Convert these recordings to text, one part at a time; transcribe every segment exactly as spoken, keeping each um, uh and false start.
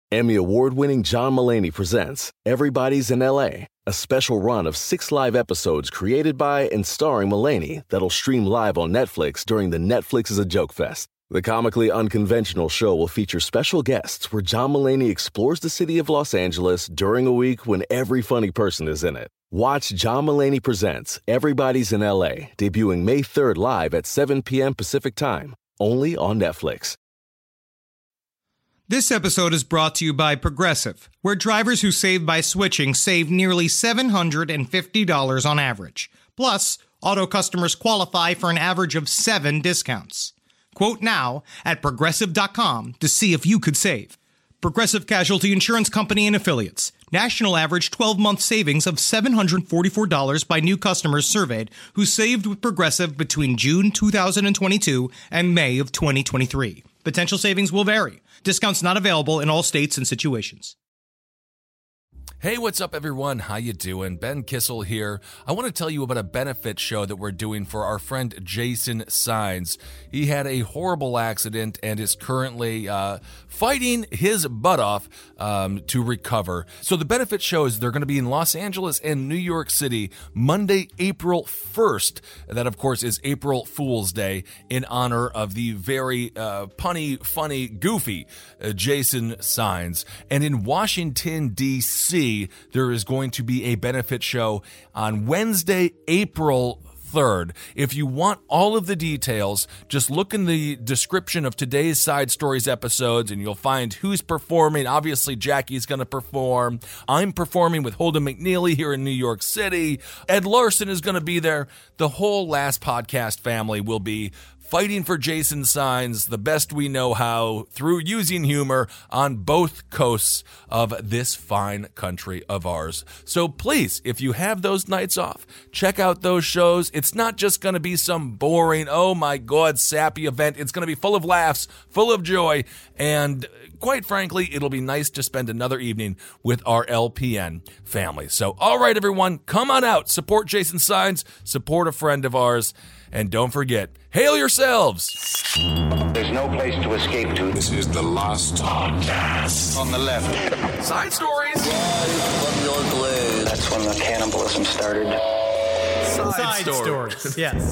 Emmy award-winning John Mulaney presents Everybody's in L A, a special run of six live episodes created by and starring Mulaney that'll stream live on Netflix during the Netflix is a Joke Fest. The comically unconventional show will feature special guests where John Mulaney explores the city of Los Angeles during a week when every funny person is in it. Watch John Mulaney Presents Everybody's in L A, debuting May third live at seven p.m. Pacific Time, only on Netflix. This episode is brought to you by Progressive, where drivers who save by switching save nearly seven hundred fifty dollars on average. Plus, auto customers qualify for an average of seven discounts. Quote now at Progressive dot com to see if you could save. Progressive Casualty Insurance Company and Affiliates. National average twelve-month savings of seven hundred forty-four dollars by new customers surveyed who saved with Progressive between June two thousand twenty-two and May of twenty twenty-three. Potential savings will vary. Discounts not available in all states and situations. Hey, what's up, everyone? How you doing? Ben Kissel here. I want to tell you about a benefit show that we're doing for our friend Jason Signs. He had a horrible accident and is currently uh, fighting his butt off um, to recover. So the benefit show is they're going to be in Los Angeles and New York City Monday, April first. That, of course, is April Fool's Day in honor of the very uh, punny, funny, goofy uh, Jason Signs. And in Washington, D C, there is going to be a benefit show on Wednesday, April third. If you want all of the details, just look in the description of today's Side Stories episodes and you'll find who's performing. Obviously, Jackie's going to perform. I'm performing with Holden McNeely here in New York City. Ed Larson is going to be there. The whole Last Podcast family will be fighting for Jason Signs the best we know how through using humor on both coasts of this fine country of ours. So please, if you have those nights off, check out those shows. It's not just going to be some boring, oh my God, sappy event. It's going to be full of laughs, full of joy, and quite frankly, it'll be nice to spend another evening with our L P N family. So, all right, everyone, come on out. Support Jason Signs. Support a friend of ours. And don't forget, hail yourselves. There's no place to escape to. This is the Last Podcast. On the left. Side Stories. From your glade. That's when the cannibalism started. Side, Side stories. stories. Yes.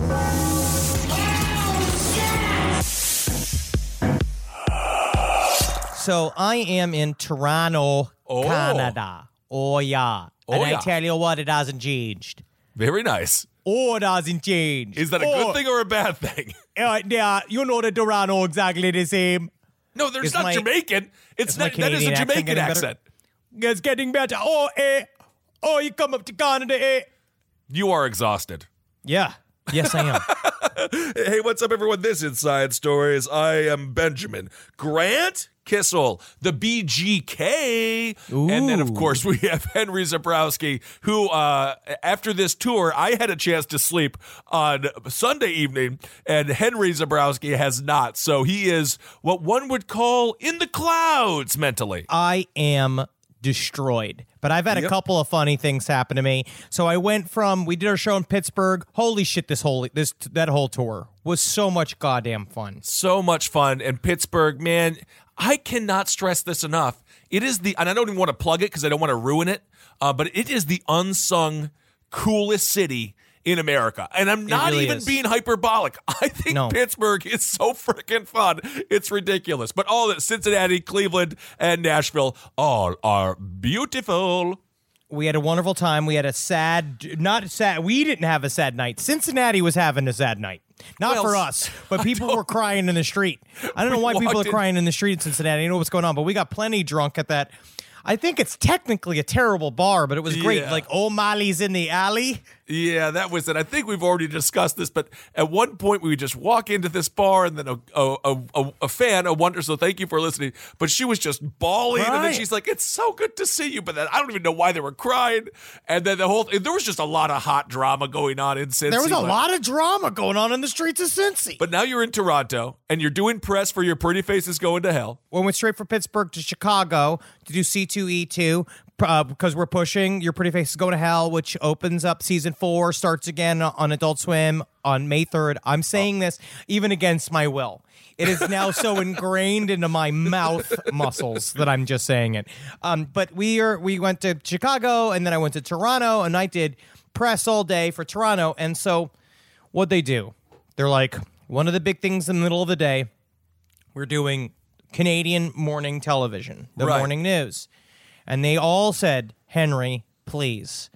So I am in Toronto, Oh. Canada. Oh, yeah. Oh, and yeah. I tell you what, it hasn't changed. Very nice. Oh, it hasn't changed. Is that a oh, good thing or a bad thing? Uh, yeah, you know the Toronto exactly the same. No, there's Is not my- Jamaican. It's is my not. That is a Canadian accent Jamaican getting better? accent. It's getting better. Oh, eh. Oh, you come up to Canada, eh. You are exhausted. Yeah. Yes, I am. Hey, what's up, everyone? This is Side Stories. I am Benjamin Grant Kissel, the B G K. Ooh. And then, of course, we have Henry Zabrowski, who, uh, after this tour, I had a chance to sleep on Sunday evening, and Henry Zabrowski has not. So he is what one would call in the clouds mentally. I am destroyed. But I've had Yep. a couple of funny things happen to me. So I went from, we did our show in Pittsburgh. Holy shit, this whole, this, that whole tour was so much goddamn fun. So much fun. And Pittsburgh, man, I cannot stress this enough. It is the, and I don't even want to plug it because I don't want to ruin it, uh, but it is the unsung coolest city in America. And I'm not really even is. being hyperbolic. I think No. Pittsburgh is so freaking fun. It's ridiculous. But all that Cincinnati, Cleveland, and Nashville all are beautiful. We had a wonderful time. We had a sad, not sad, we didn't have a sad night. Cincinnati was having a sad night. Not Well, for us, but people were crying in the street. I don't know We why people are walked in- crying in the street in Cincinnati. I know what's going on, but we got plenty drunk at that. I think it's technically a terrible bar, but it was great. Yeah. Like O'Malley's in the alley. Yeah, that was it. I think we've already discussed this, but at one point we would just walk into this bar and then a a, a, a, a fan, a wonder, so thank you for listening, but she was just bawling and then Right. she's like, it's so good to see you, but then I don't even know why they were crying. And then the whole thing, there was just a lot of hot drama going on in Cincy. There was a but, lot of drama going on in the streets of Cincy. But now you're in Toronto and you're doing press for Your Pretty Faces Going to Hell. We went straight from Pittsburgh to Chicago to do C two E two. uh, because we're pushing Your Pretty Face is Going to Hell, which opens up season four, starts again on Adult Swim on May third. I'm saying this even against my will. It is now so ingrained into my mouth muscles that I'm just saying it. Um, but we are we went to Chicago, and then I went to Toronto, and I did press all day for Toronto. And so what'd they do? They're like, one of the big things in the middle of the day, we're doing Canadian morning television, the Right. morning news. And they all said, Henry, please.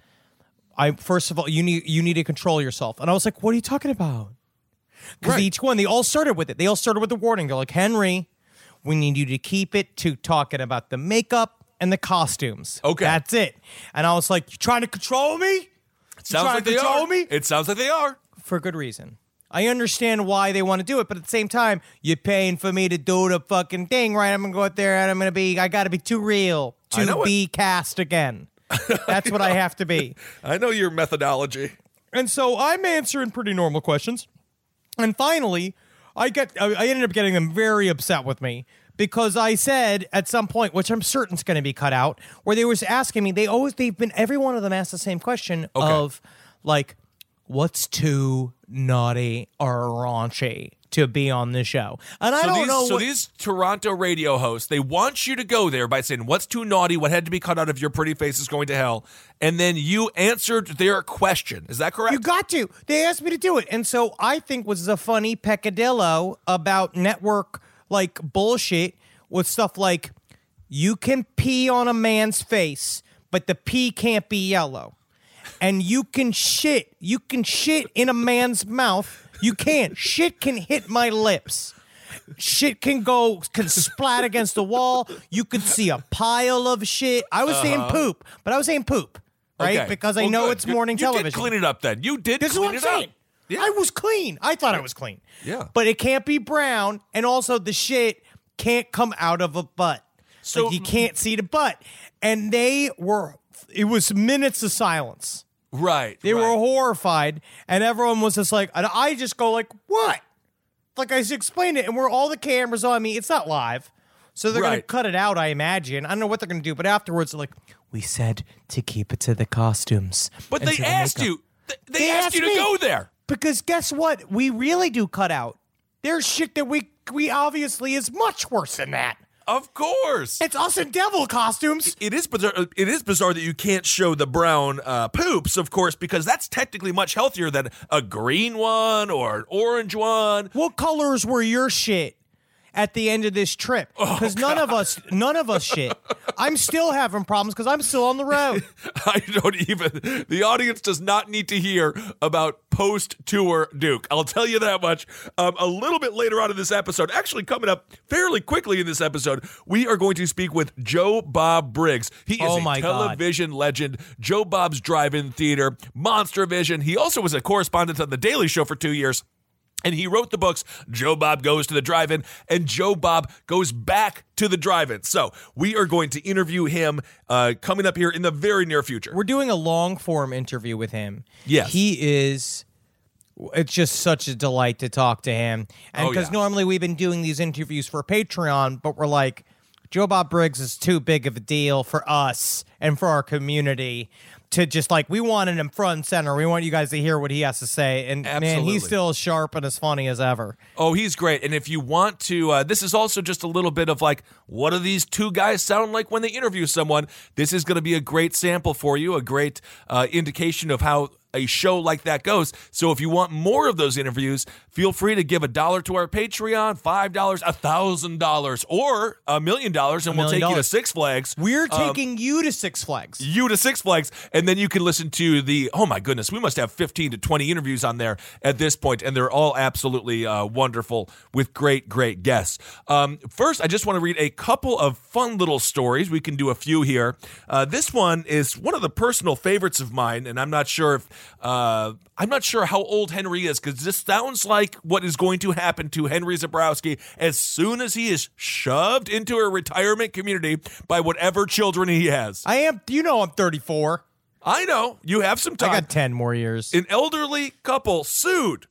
I first of all, you need you need to control yourself. And I was like, what are you talking about? Because Right. each one, they all started with it. They all started with the warning. They're like, Henry, we need you to keep it to talking about the makeup and the costumes. Okay. That's it. And I was like, you trying to control me? It sounds trying like to they control are. me? It sounds like they are. For good reason. I understand why they want to do it, but at the same time, you're paying for me to do the fucking thing, right? I'm going to go out there and I'm going to be, I got to be too real I know to it. be cast again. That's what I have to be. I know your methodology. And so I'm answering pretty normal questions. And finally, I get I I ended up getting them very upset with me because I said at some point, which I'm certain is going to be cut out, where they was asking me, they always, they've been, every one of them asked the same question Okay. of like, what's too naughty or raunchy to be on the show? And I So don't these, know so what, these Toronto radio hosts, they want you to go there by saying, what's too naughty? What had to be cut out of Your Pretty Face is Going to Hell? And then you answered their question. Is that correct? you got to. They asked me to do it. And so I think was a funny peccadillo about network like bullshit with stuff like you can pee on a man's face, but the pee can't be yellow. And you can shit. You can shit in a man's mouth. You can't. Shit can hit my lips. Shit can go, can splat against the wall. You could see a pile of shit. I was saying poop, but I was saying poop, right? Okay. Because I Well, know good. it's morning you television. You did clean it up then. You did This is clean what I'm it saying. up. Yeah. I was clean. I thought I was clean. Yeah. But it can't be brown, and also the shit can't come out of a butt. So So- like you can't see the butt. And they were, it was minutes of silence. Right. They right. were horrified, and everyone was just like, and I just go like, what? Like I just explained it, and we're all the cameras on me. It's not live. So they're going to Right. cut it out, I imagine. I don't know what they're going to do, but afterwards they're like, we said to keep it to the costumes. But and they to the asked makeup." you. They, they They asked, asked you to me. go there. Because guess what? We really do cut out. There's shit that we we obviously is much worse than that. Of course. It's us in devil costumes. It is bizarre. It is bizarre that you can't show the brown uh, poops, of course, because that's technically much healthier than a green one or an orange one. What colors were your shit at the end of this trip? Oh, Because none of us, none of us shit. I'm still having problems because I'm still on the road. I don't even. The audience does not need to hear about post-tour Duke. I'll tell you that much. Um, a little bit later on in this episode, actually coming up fairly quickly in this episode, we are going to speak with Joe Bob Briggs. He is Oh a my God. television legend. Joe Bob's Drive-In Theater, Monster Vision. He also was a correspondent on The Daily Show for two years. And he wrote the books, Joe Bob Goes to the Drive-In, and Joe Bob Goes Back to the Drive-In. So we are going to interview him uh, coming up here in the very near future. We're doing a long form interview with him. Yes. He is, it's just such a delight to talk to him. And Oh, because yeah. normally we've been doing these interviews for Patreon, but we're like, Joe Bob Briggs is too big of a deal for us and for our community to just like, we wanted him front and center. We want you guys to hear what he has to say. And man, Absolutely. he's still as sharp and as funny as ever. Oh, he's great. And if you want to, uh, this is also just a little bit of like, what do these two guys sound like when they interview someone? This is going to be a great sample for you, a great uh, indication of how a show like that goes. So if you want more of those interviews, feel free to give a dollar to our Patreon, five dollars, a thousand dollars, or a million dollars, and we'll million take you to dollars. Six Flags. We're Um, taking you to Six Flags. you to Six Flags, and then you can listen to the, oh my goodness, we must have fifteen to twenty interviews on there at this point, and they're all absolutely uh, wonderful with great, great guests. Um, first, I just want to read a couple of fun little stories. We can do a few here. Uh, this one is one of the personal favorites of mine, and I'm not sure if, uh, I'm not sure how old Henry is, because this sounds like what is going to happen to Henry Zabrowski as soon as he is shoved into a retirement community by whatever children he has. I am, you know, I'm thirty-four. I know. You have some I time. got ten more years. An elderly couple sued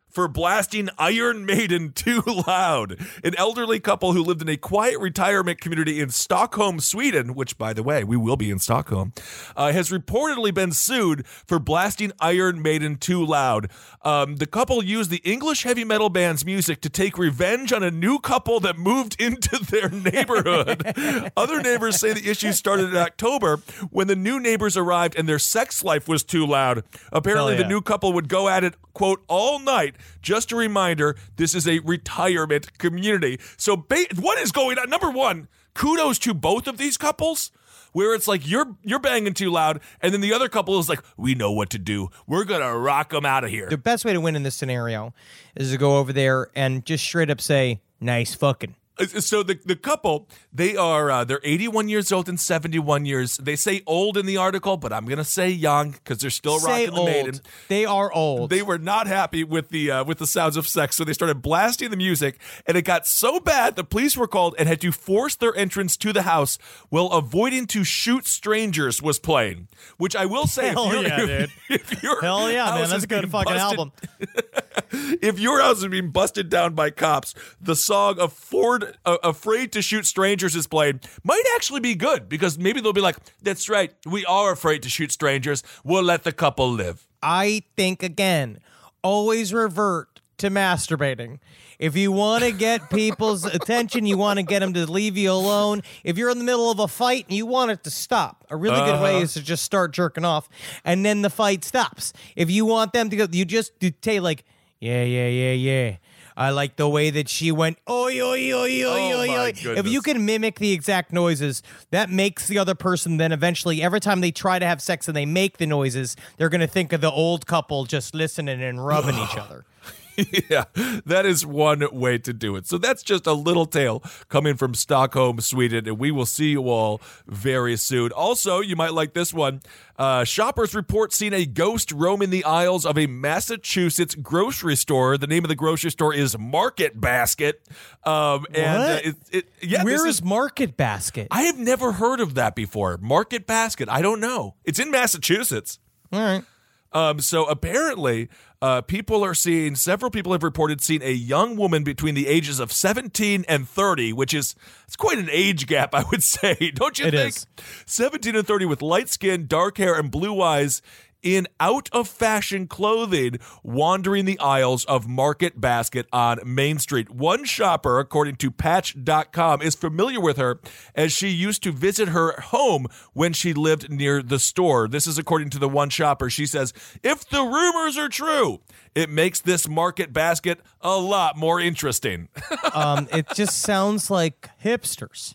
for blasting Iron Maiden too loud. An elderly couple who lived in a quiet retirement community in Stockholm, Sweden, which, by the way, we will be in Stockholm, uh, has reportedly been sued for blasting Iron Maiden too loud. Um, the couple used the English heavy metal band's music to take revenge on a new couple that moved into their neighborhood. Other neighbors say the issue started in October when the new neighbors arrived and their sex life was too loud. Apparently, yeah. the new couple would go at it, quote, all night. Just a reminder, this is a retirement community. So ba- what is going on? Number one, kudos to both of these couples, where it's like you're you're banging too loud, and then the other couple is like, we know what to do. We're going to rock them out of here. The best way to win in this scenario is to go over there and just straight up say, nice fucking. So the the couple, they are uh, they're eighty-one years old and seventy-one years. They say old in the article, but I'm gonna say young because they're still Say rocking the old. Maiden. They are old. They were not happy with the uh, with the sounds of sex, so they started blasting the music, and it got so bad the police were called and had to force their entrance to the house while avoiding to shoot strangers was playing. Which I will say, Hell if you're, yeah, dude. If your Hell yeah, house man. is That's a good being fucking busted- album. If your house is being busted down by cops, the song Afford, uh, Afraid to Shoot Strangers is played, might actually be good because maybe they'll be like, that's right, we are afraid to shoot strangers. We'll let the couple live. I think, again, always revert to masturbating. If you want to get people's attention, you want to get them to leave you alone. If you're in the middle of a fight and you want it to stop, a really good way is to just start jerking off, and then the fight stops. If you want them to go, you just you say like, yeah, yeah, yeah, yeah. I like the way that she went, oi, oi, oi, oi, Oh, oi, my oi. goodness. If you can mimic the exact noises, that makes the other person then eventually, every time they try to have sex and they make the noises, they're going to think of the old couple just listening and rubbing each other. Yeah, that is one way to do it. So that's just a little tale coming from Stockholm, Sweden, and we will see you all very soon. Also, you might like this one. Uh, shoppers report seeing a ghost roaming the aisles of a Massachusetts grocery store. The name of the grocery store is Market Basket. Um, and What? Uh, it, it, yeah, Where this is Market Basket? I have never heard of that before. Market Basket. I don't know. It's in Massachusetts. All right. Um, so apparently, uh, people are seeing, several people have reported seeing a young woman between the ages of seventeen and thirty, which is, it's quite an age gap, I would say. Don't you It think? is. seventeen and thirty with light skin, dark hair, and blue eyes in out-of-fashion clothing wandering the aisles of Market Basket on Main Street. One shopper, according to Patch dot com, is familiar with her as she used to visit her home when she lived near the store. This is according to the one shopper. She says, if the rumors are true, it makes this Market Basket a lot more interesting. Um, it just sounds like hipsters.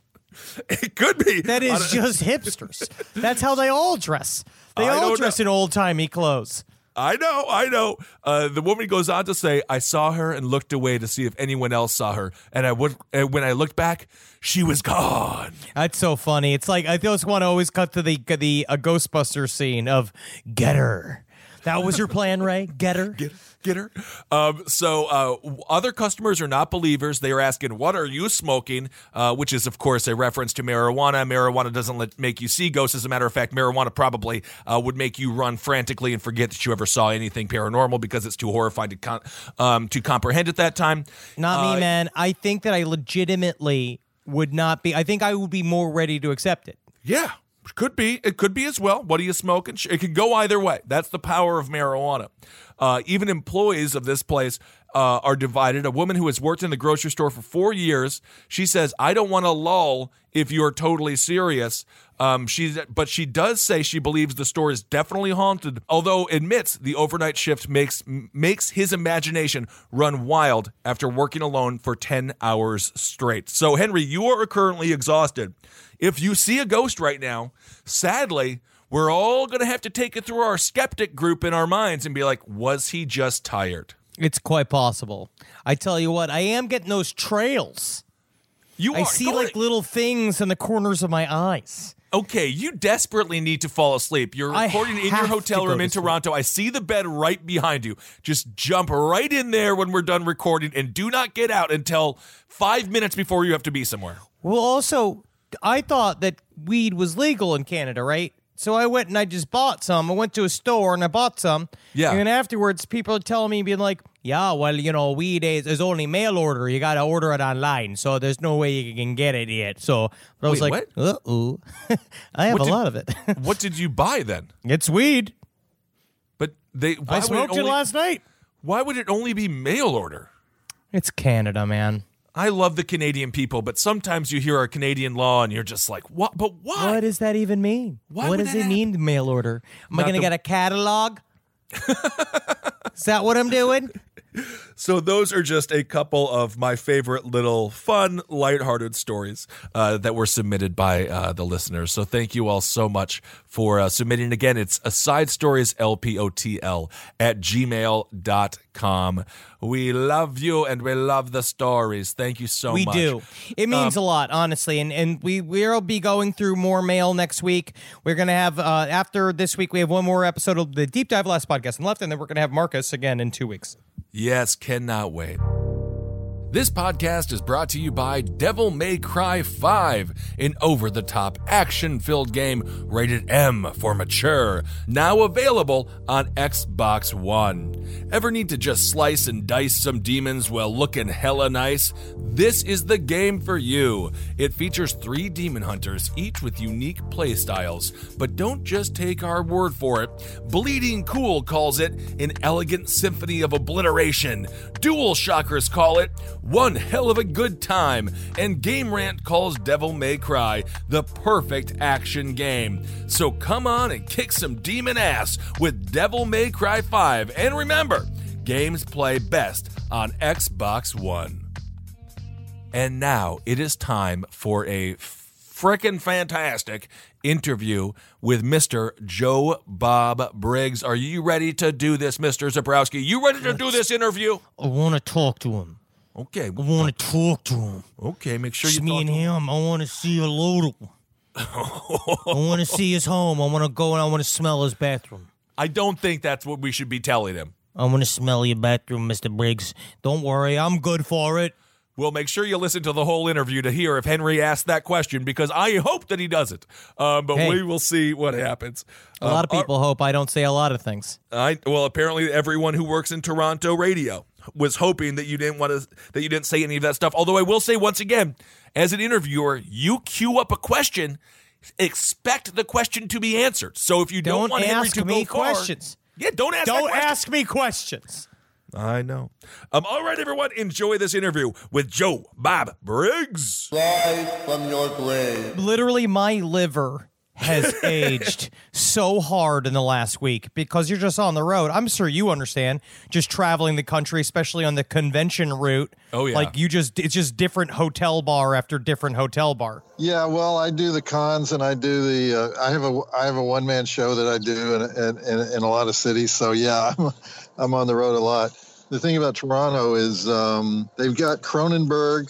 It could be. That On is a- just hipsters. That's how they all dress. They I all don't dress know. in old-timey clothes. I know, I know. Uh, the woman goes on to say, I saw her and looked away to see if anyone else saw her. And I would, and when I looked back, she was gone. That's so funny. It's like I just want to always cut to the the a Ghostbuster scene of get her. That was your plan, Ray? Get her? Get, get her. Um, so uh, other customers are not believers. They are asking, what are you smoking? Uh, which is, of course, a reference to marijuana. Marijuana doesn't let, make you see ghosts. As a matter of fact, marijuana probably uh, would make you run frantically and forget that you ever saw anything paranormal because it's too horrifying to, con- um, to comprehend at that time. Not Uh, me, man. I think that I legitimately would not be. I think I would be more ready to accept it. Yeah, could be. It could be as well. What are you smoking? It can go either way. That's the power of marijuana. Uh, even employees of this place uh, are divided. A woman who has worked in the grocery store for four years, she says, I don't want to lull if you're totally serious. Um, she's, but she does say she believes the store is definitely haunted, although admits the overnight shift makes makes his imagination run wild after working alone for ten hours straight. So, Henry, you are currently exhausted. If you see a ghost right now, sadly, we're all going to have to take it through our skeptic group in our minds and be like, was he just tired? It's quite possible. I tell you what, I am getting those trails. You I are see going- like little things in the corners of my eyes. Okay, you desperately need to fall asleep. You're I recording in have your to hotel go room to in sleep. Toronto. I see the bed right behind you. Just jump right in there when we're done recording and do not get out until five minutes before you have to be somewhere. Well, also, I thought that weed was legal in Canada, right? So I went and I just bought some. I went to a store and I bought some. Yeah. And then afterwards, people are telling me, being like, Yeah, well, you know, weed is, is only mail order. You got to order it online, so there's no way you can get it yet. So but I was Wait, like, uh-oh, I have What a did- lot of it. What did you buy then? It's weed. But they why I would smoked it, it, only, last night. Why would it only be mail order? It's Canada, man. I love the Canadian people, but sometimes you hear a Canadian law and you're just like, what? But why? What does that even mean? Why what would does that it mean, mail order? Am I Not going to the- get a catalog? Is that what I'm doing? So those are just a couple of my favorite little fun, lighthearted stories uh, that were submitted by uh, the listeners. So thank you all so much for uh, submitting. Again, it's a side stories L P O T L at gmail dot com. We love you and we love the stories. Thank you so we much. do. It means Um, a lot, honestly. And and we we'll be going through more mail next week. We're gonna have uh, after this week we have one more episode of the Deep Dive Last Podcast and Left, and then we're gonna have Marcus again in two weeks. Yes, cannot wait. This podcast is brought to you by Devil May Cry five, an over-the-top action-filled game rated M for mature, now available on Xbox One. Ever need to just slice and dice some demons while looking hella nice? This is the game for you. It features three demon hunters, each with unique playstyles. But don't just take our word for it. Bleeding Cool calls it an elegant symphony of obliteration. Dual Shockers call it one hell of a good time, and Game Rant calls Devil May Cry the perfect action game. So come on and kick some demon ass with Devil May Cry five. And remember, games play best on Xbox One. And now it is time for a frickin' fantastic interview with Mister Joe Bob Briggs. Are you ready to do this, Mister Zabrowski? You ready to do this interview? I want to talk to him. Okay. I want to talk to him. Okay, make sure It's you me talk and to him. him. I want to see a little. I want to see his home. I want to go and I want to smell his bathroom. I don't think that's what we should be telling him. I want to smell your bathroom, Mister Briggs. Don't worry, I'm good for it. Well, make sure you listen to the whole interview to hear if Henry asked that question, because I hope that he doesn't. Um, but Hey. we will see what happens. A lot of people hope I don't say a lot of things. I well, apparently everyone who works in Toronto radio was hoping that you didn't want to that you didn't say any of that stuff. Although I will say once again, as an interviewer, you queue up a question, expect the question to be answered. So if you don't, Don't want Henry ask to me go far, questions. yeah, don't ask. that Don't question. ask me questions. I know. Um, all right, everyone, enjoy this interview with Joe Bob Briggs. Live from your grave. Literally, my liver has aged so hard in the last week because you're just on the road. I'm sure you understand, just traveling the country, especially on the convention route. Oh, yeah. Like you just, it's just different hotel bar after different hotel bar. Yeah, well, I do the cons and I do the. Uh, I have a I have a one man show that I do in, in in in a lot of cities. So yeah, I'm I'm on the road a lot. The thing about Toronto is um, they've got Cronenberg,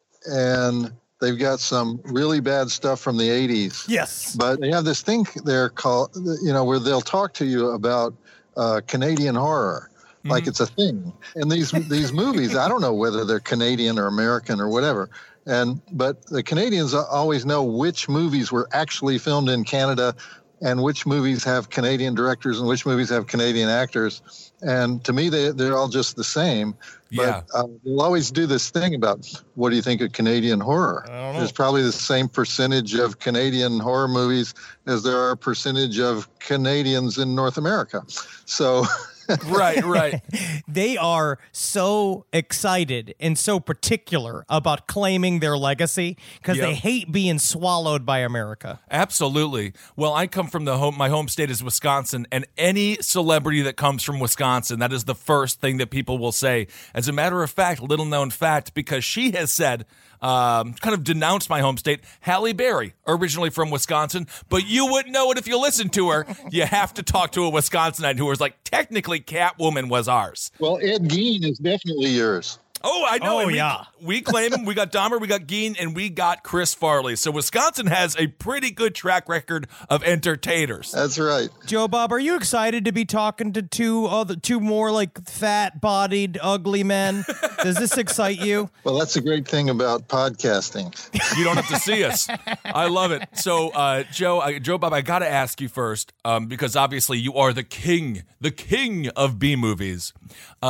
and they've got some really bad stuff from the eighties. Yes. But they have this thing there called, you know, where they'll talk to you about uh, Canadian horror, like it's a thing. And these these movies, I don't know whether they're Canadian or American or whatever. And but the Canadians always know which movies were actually filmed in Canada, and which movies have Canadian directors and which movies have Canadian actors. And to me, they they're all just the same. Yeah. But uh, they'll always do this thing about what do you think of Canadian horror? There's probably the same percentage of Canadian horror movies as there are percentage of Canadians in North America. So Right, right. They are so excited and so particular about claiming their legacy because Yep. they hate being swallowed by America. Absolutely. Well, I come from the home. My home state is Wisconsin, and any celebrity that comes from Wisconsin, that is the first thing that people will say. As a matter of fact, little known fact, because she has said, um, kind of denounced my home state, Halle Berry, originally from Wisconsin, but you wouldn't know it if you listened to her. You have to talk to a Wisconsinite who was like, technically, Catwoman was ours. well, Ed Gein is definitely yours. Oh, I know. Oh, and we, yeah. We claim him. We got Dahmer, we got Gein, and we got Chris Farley. So Wisconsin has a pretty good track record of entertainers. That's right. Joe Bob, are you excited to be talking to two other, two more like fat-bodied, ugly men? Does this excite you? Well, that's a great thing about podcasting. You don't have to see us. I love it. So, uh, Joe, I, Joe Bob, I got to ask you first, um, because obviously you are the king, the king of B movies. Um,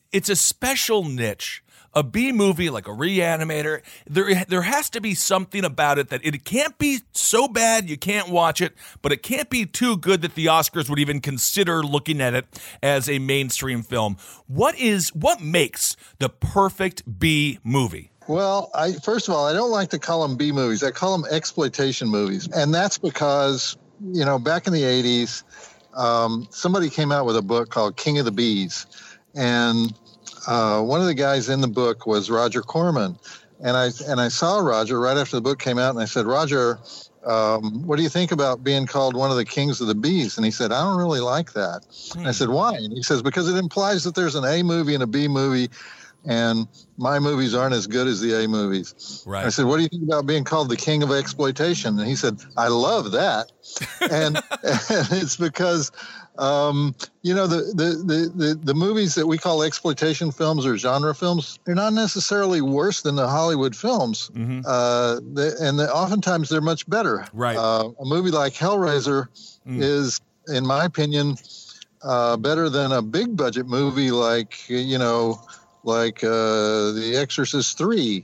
it's a special niche. A B movie like a Reanimator, there there has to be something about it that it can't be so bad you can't watch it, but it can't be too good that the Oscars would even consider looking at it as a mainstream film. What is what makes the perfect B movie? Well, I first of all, I don't like to call them B movies. I call them exploitation movies, and that's because, you know, back in the eighties, um, somebody came out with a book called King of the Bees, and Uh, one of the guys in the book was Roger Corman, and I and I saw Roger right after the book came out, and I said, Roger, um, what do you think about being called one of the kings of the bees? And he said, I don't really like that. Hmm. And I said, why? And he says, because it implies that there's an A movie and a B movie, and my movies aren't as good as the A movies. Right. I said, what do you think about being called the king of exploitation? And he said, I love that. and, and it's because, um, you know, the, the, the, the, the movies that we call exploitation films or genre films, they're not necessarily worse than the Hollywood films. Mm-hmm. Uh, they, and they, oftentimes they're much better. Right. Uh, a movie like Hellraiser mm. is, in my opinion, uh, better than a big budget movie like, you know, like uh, The Exorcist three.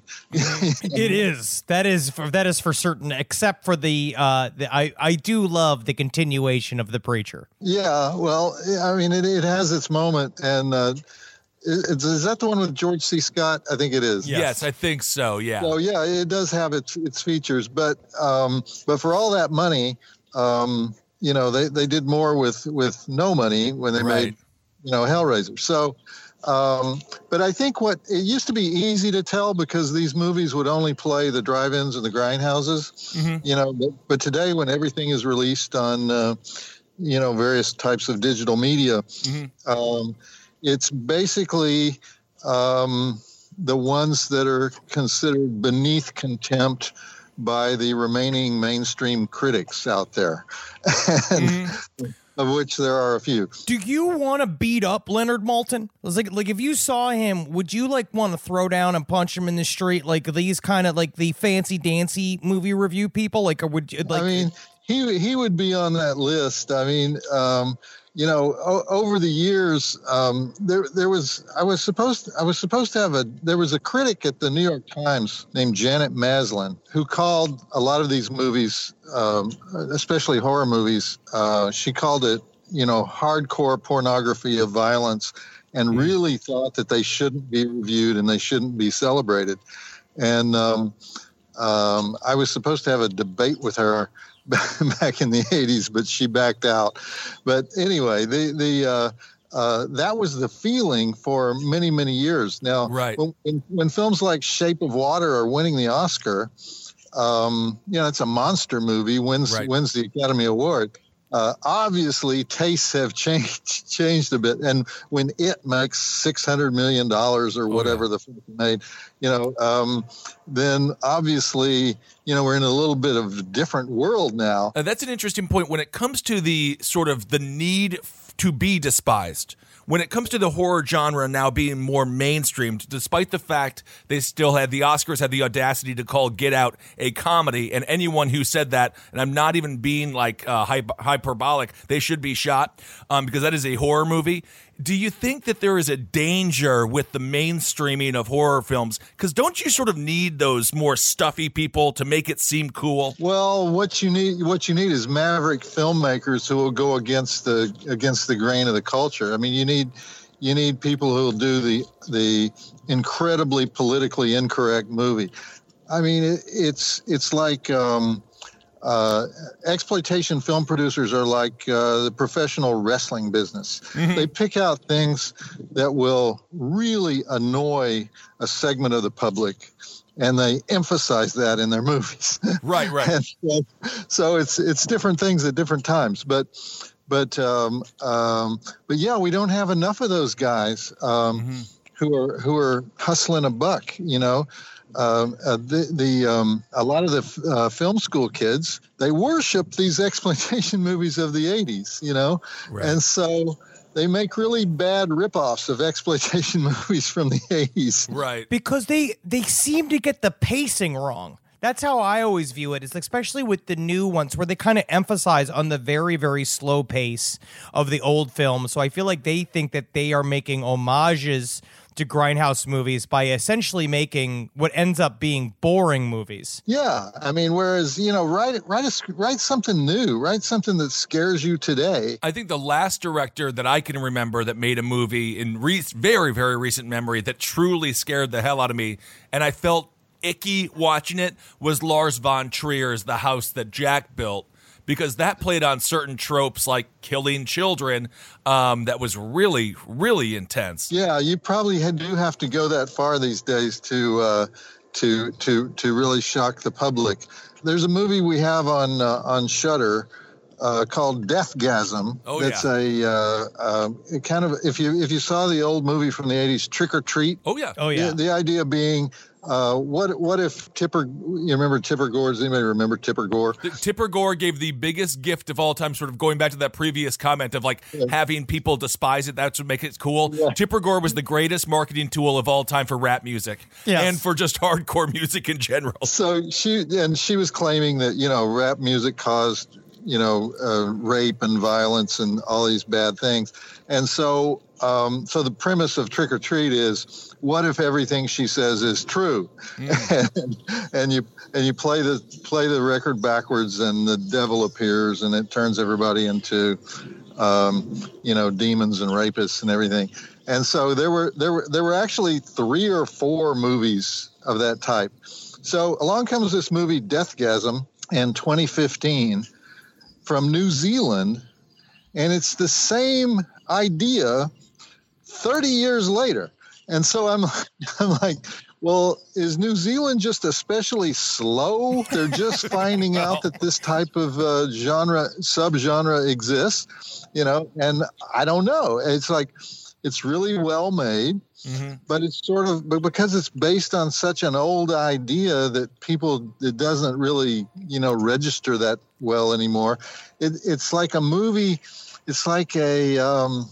It is. That is for that is for certain. Except for the, uh, the I I do love the continuation of The Preacher. Yeah, well, I mean, it it has its moment, and uh, is, is that the one with George C. Scott? I think it is. Yes, yes I think so. Yeah. So yeah, it does have its its features, but um, but for all that money, um, you know, they they did more with with no money when they right. made, you know, Hellraiser. So. Um, but I think what it used to be easy to tell because these movies would only play the drive-ins and the grindhouses, mm-hmm. you know, but, but today when everything is released on, uh, you know, various types of digital media, mm-hmm. um, it's basically um, the ones that are considered beneath contempt by the remaining mainstream critics out there. and, mm-hmm. Of which there are a few. Do you want to beat up Leonard Maltin? Like, like if you saw him, would you like want to throw down and punch him in the street? Like these kind of like the fancy dancy movie review people? Like, or would you like? I mean, he he would be on that list. I mean, um, you know, o- over the years, um, there there was I was supposed to, I was supposed to have a there was a critic at the New York Times named Janet Maslin who called a lot of these movies, um, especially horror movies. Uh, she called it, you know, hardcore pornography of violence, and mm-hmm. really thought that they shouldn't be reviewed and they shouldn't be celebrated. And um, um, I was supposed to have a debate with her back in the eighties, but she backed out. But anyway, the the uh, uh, that was the feeling for many many years. Now, right. when, when films like Shape of Water are winning the Oscar, um, you know, it's a monster movie, wins right. wins the Academy Award. Uh, obviously, tastes have changed changed a bit, and when it makes six hundred million dollars or whatever oh, yeah. the film made, you know, um, then obviously, you know, we're in a little bit of a different world now. Uh, that's an interesting point when it comes to the sort of the need f- to be despised. When it comes to the horror genre now being more mainstreamed, despite the fact they still had the Oscars had the audacity to call Get Out a comedy, and anyone who said that, and I'm not even being like uh, hyper- hyperbolic, they should be shot um, because that is a horror movie. Do you think that there is a danger with the mainstreaming of horror films? Because don't you sort of need those more stuffy people to make it seem cool? Well, what you need, what you need is maverick filmmakers who will go against the against the grain of the culture. I mean, you need you need people who will do the the incredibly politically incorrect movie. I mean, it, it's it's like. Um, Uh, exploitation film producers are like uh, the professional wrestling business. Mm-hmm. They pick out things that will really annoy a segment of the public, and they emphasize that in their movies. Right, right. and, uh, so it's it's different things at different times, but but um, um, but yeah, we don't have enough of those guys um, mm-hmm. who are who are hustling a buck, you know. Um, uh, the the um, a lot of the uh, film school kids, they worship these exploitation movies of the eighties, you know, right. and so they make really bad ripoffs of exploitation movies from the eighties, right? Because they they seem to get the pacing wrong. That's how I always view it. It's especially with the new ones where they kind of emphasize on the very, very slow pace of the old film. So I feel like they think that they are making homages to Grindhouse movies by essentially making what ends up being boring movies. Yeah, I mean, whereas, you know, write write a, write something new, write something that scares you today. I think the last director that I can remember that made a movie in re- very, very recent memory that truly scared the hell out of me, and I felt icky watching it, was Lars von Trier's The House That Jack Built, because that played on certain tropes like killing children um, that was really, really intense. Yeah, you probably had, do have to go that far these days to uh, to to to really shock the public. There's a movie we have on uh, on Shudder uh, called Deathgasm. Oh, that's yeah. a uh, uh, it kind of if you if you saw the old movie from the eighties, Trick or Treat. Oh yeah. Oh yeah. The, the idea being. Uh, what what if Tipper? You remember Tipper Gore? Does anybody remember Tipper Gore? Tipper Gore gave the biggest gift of all time, sort of going back to that previous comment of like yeah. having people despise it. That's what makes it cool. Yeah. Tipper Gore was the greatest marketing tool of all time for rap music yes. and for just hardcore music in general. So she and she was claiming that, you know, rap music caused, you know, uh, rape and violence and all these bad things. And so um, so the premise of Trick or Treat is, what if everything she says is true? Mm. and, and you and you play the play the record backwards, and the devil appears, and it turns everybody into, um, you know, demons and rapists and everything. And so there were there were there were actually three or four movies of that type. So along comes this movie Deathgasm in twenty fifteen from New Zealand, and it's the same idea thirty years later. And so I'm, I'm like, well, is New Zealand just especially slow? They're just finding out that this type of uh, genre, subgenre exists, you know, and I don't know. It's like, it's really well made, mm-hmm. but it's sort of, but because it's based on such an old idea that people, it doesn't really, you know, register that well anymore. It, it's like a movie. It's like a, um,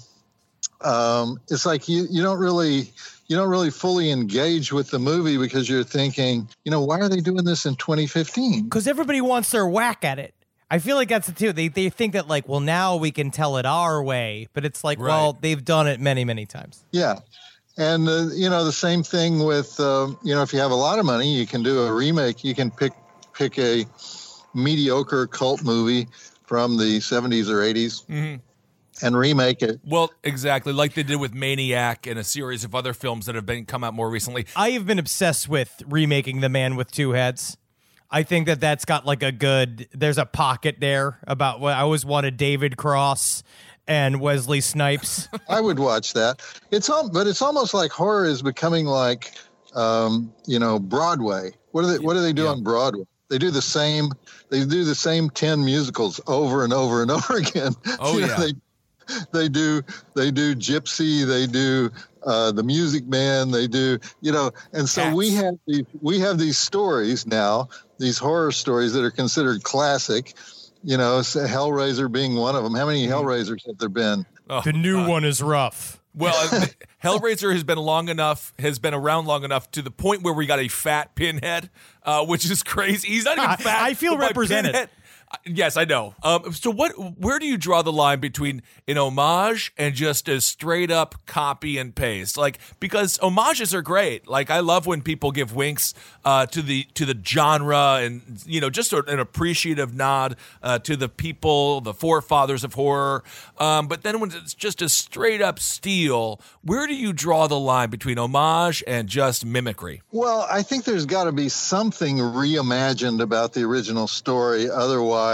Um, it's like you, you don't really you don't really fully engage with the movie because you're thinking, you know, why are they doing this in twenty fifteen? Because everybody wants their whack at it. I feel like that's the too. They they think that like, well, now we can tell it our way, but it's like, right. well, they've done it many many times. Yeah, and uh, you know, the same thing with uh, you know, if you have a lot of money, you can do a remake. You can pick pick a mediocre cult movie from the seventies or eighties. Mm-hmm. And remake it. Well, exactly, like they did with Maniac and a series of other films that have been come out more recently. I have been obsessed with remaking The Man with Two Heads. I think that that's got like a good, there's a pocket there about what I always wanted David Cross and Wesley Snipes. I would watch that. It's all, but it's almost like horror is becoming like, um, you know, Broadway. What do they, what do they do yeah. on Broadway? They do the same, they do the same ten musicals over and over and over again. Oh, you yeah. Know, they, They do, they do Gypsy, they do uh, the Music Man, they do, you know, and so Cats. we have these, we have these stories now, these horror stories that are considered classic, you know, Hellraiser being one of them. How many Hellraisers have there been? Oh, the new God. one is rough. Well, Hellraiser has been long enough, has been around long enough to the point where we got a fat Pinhead, uh, which is crazy. He's not even fat. I feel represented. Pinhead, yes, I know. Um, so what? Where do you draw the line between an homage and just a straight up copy and paste? Like, because homages are great. Like, I love when people give winks uh, to the to the genre and, you know, just an appreciative nod uh, to the people, the forefathers of horror. Um, but then when it's just a straight up steal, where do you draw the line between homage and just mimicry? Well, I think there's got to be something reimagined about the original story. Otherwise,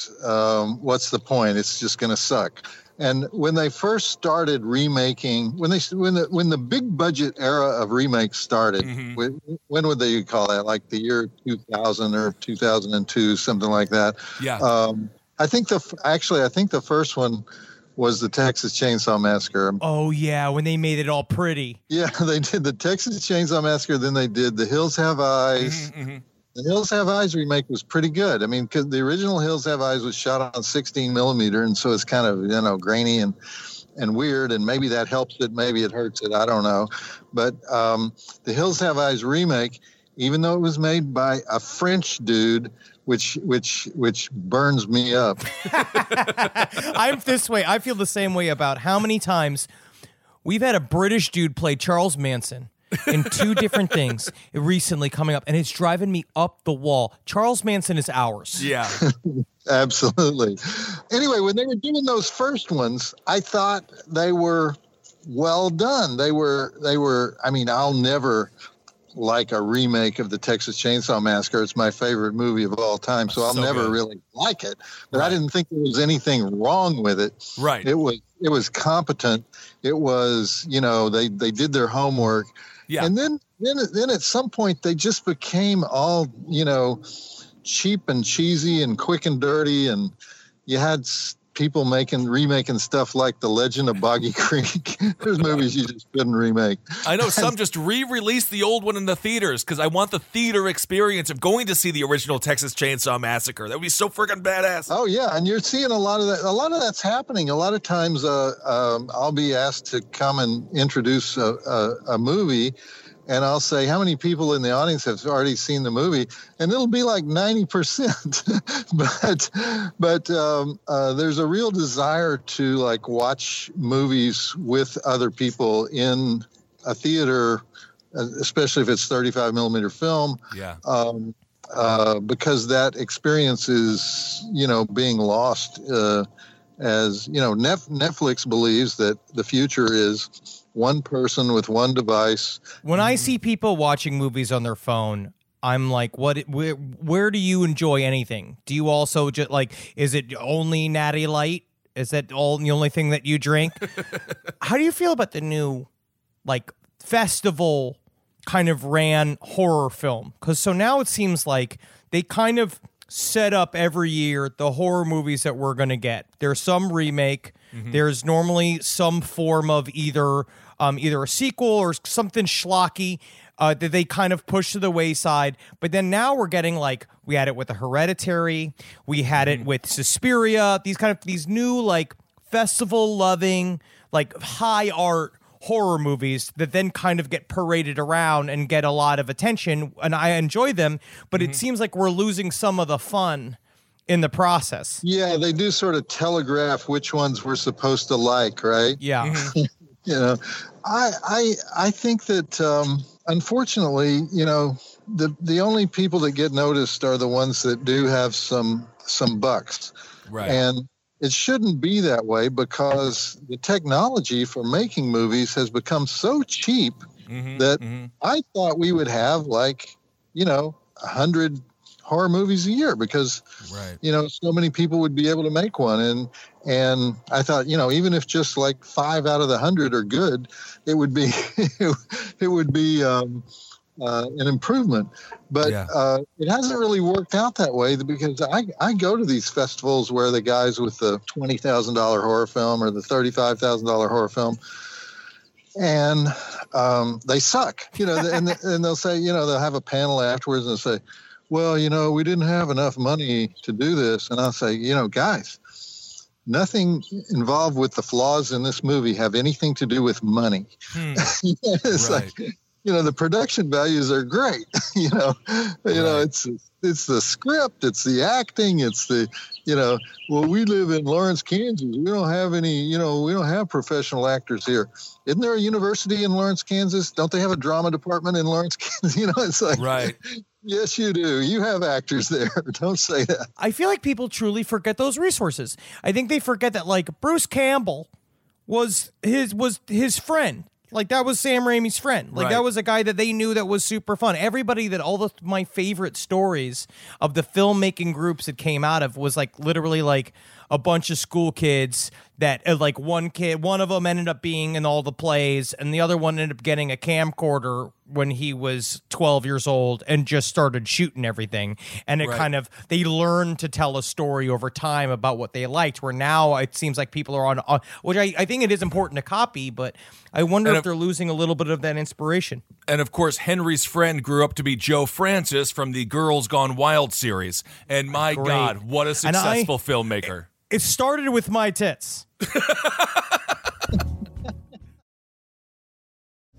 um, what's the point? It's just going to suck. And when they first started remaking, when they when the when the big budget era of remakes started, mm-hmm. when, when would they call that? Like the year two thousand or two thousand two, something like that. Yeah. Um, I think the actually I think the first one was the Texas Chainsaw Massacre. Oh yeah, when they made it all pretty. Yeah, they did the Texas Chainsaw Massacre. Then they did The Hills Have Eyes. Mm-hmm, mm-hmm. The Hills Have Eyes remake was pretty good. I mean, because the original Hills Have Eyes was shot on sixteen millimeter, and so it's kind of, you know, grainy and and weird, and maybe that helps it, maybe it hurts it, I don't know. But um, the Hills Have Eyes remake even though it was made by a French dude, which which which burns me up. I'm this way. I feel the same way about how many times we've had a British dude play Charles Manson in two different things recently coming up, and it's driving me up the wall. Charles Manson is ours. Yeah. Absolutely. Anyway, when they were doing those first ones, I thought they were well done. They were, they were, I mean, I'll never like a remake of the Texas Chainsaw Massacre. It's my favorite movie of all time, so I'll So never good. really like it. But Right. I didn't think there was anything wrong with it. Right. It was, it was competent. It was, you know, they, they did their homework. Yeah. And then, then, then at some point they just became all, you know, cheap and cheesy and quick and dirty. And you had s- people making, remaking stuff like The Legend of Boggy Creek. There's movies you just couldn't remake. I know some just re-released the old one in the theaters because I want the theater experience of going to see the original Texas Chainsaw Massacre. That would be so freaking badass. Oh yeah, and you're seeing a lot of that. A lot of that's happening. A lot of times, uh, um, I'll be asked to come and introduce a, a, a movie, and I'll say, "How many people in the audience have already seen the movie?" And it'll be like ninety percent. but but um, uh, there's a real desire to like watch movies with other people in a theater, especially if it's thirty-five millimeter film. Yeah. Um, uh, because that experience is, you know, being lost uh, as, you know, Nef- Netflix believes that the future is one person with one device. When I see people watching movies on their phone, I'm like, what? Where, where do you enjoy anything? Do you also just like, is it only Natty Light? Is that all the only thing that you drink? How do you feel about the new, like, festival kind of ran horror film? Because so now it seems like they kind of set up every year the horror movies that we're going to get. There's some remake. Mm-hmm. There's normally some form of either um, either a sequel or something schlocky uh, that they kind of push to the wayside. But then now we're getting like, we had it with the Hereditary. We had it with Suspiria. These kind of, these new like festival loving, like high art horror movies that then kind of get paraded around and get a lot of attention, and I enjoy them, but mm-hmm. it seems like we're losing some of the fun in the process. Yeah, they do sort of telegraph which ones we're supposed to like, right? Yeah. Mm-hmm. You know, I I I think that um, unfortunately, you know, the the only people that get noticed are the ones that do have some some bucks, Right. And it shouldn't be that way because the technology for making movies has become so cheap Mm-hmm, that mm-hmm. I thought we would have like, you know, a hundred horror movies a year because, Right. you know, so many people would be able to make one. And, and I thought, you know, even if just like five out of the hundred are good, it would be, it would be, um, Uh, an improvement, but Yeah. uh, it hasn't really worked out that way because I, I go to these festivals where the guys with the twenty thousand dollars horror film or the thirty-five thousand dollars horror film, and um, they suck, you know, and, and they'll say, you know, they'll have a panel afterwards and they'll say, well, you know, we didn't have enough money to do this. And I'll say, you know, guys, nothing involved with the flaws in this movie have anything to do with money. Hmm. It's Right. like, you know, the production values are great. you know, you know, Right. it's it's the script, it's the acting, it's the, you know, well, we live in Lawrence, Kansas. We don't have any, you know, we don't have professional actors here. Isn't there a university in Lawrence, Kansas? Don't they have a drama department in Lawrence, Kansas? You know, it's like, Right. yes, you do. You have actors there. Don't say that. I feel like people truly forget those resources. I think they forget that like Bruce Campbell was his was his friend. Like that was Sam Raimi's friend. Like Right. that was a guy that they knew that was super fun. Everybody that all the my favorite stories of the filmmaking groups that came out of was like literally like a bunch of school kids that uh, like one kid, one of them ended up being in all the plays and the other one ended up getting a camcorder when he was twelve years old and just started shooting everything. And it Right. kind of, they learned to tell a story over time about what they liked, where now it seems like people are on, on which I, I think it is important to copy, but I wonder And if if- they're losing a little bit of that inspiration. And of course, Henry's friend grew up to be Joe Francis from the Girls Gone Wild series. And my Great. God, what a And I- successful filmmaker. It started with my tits.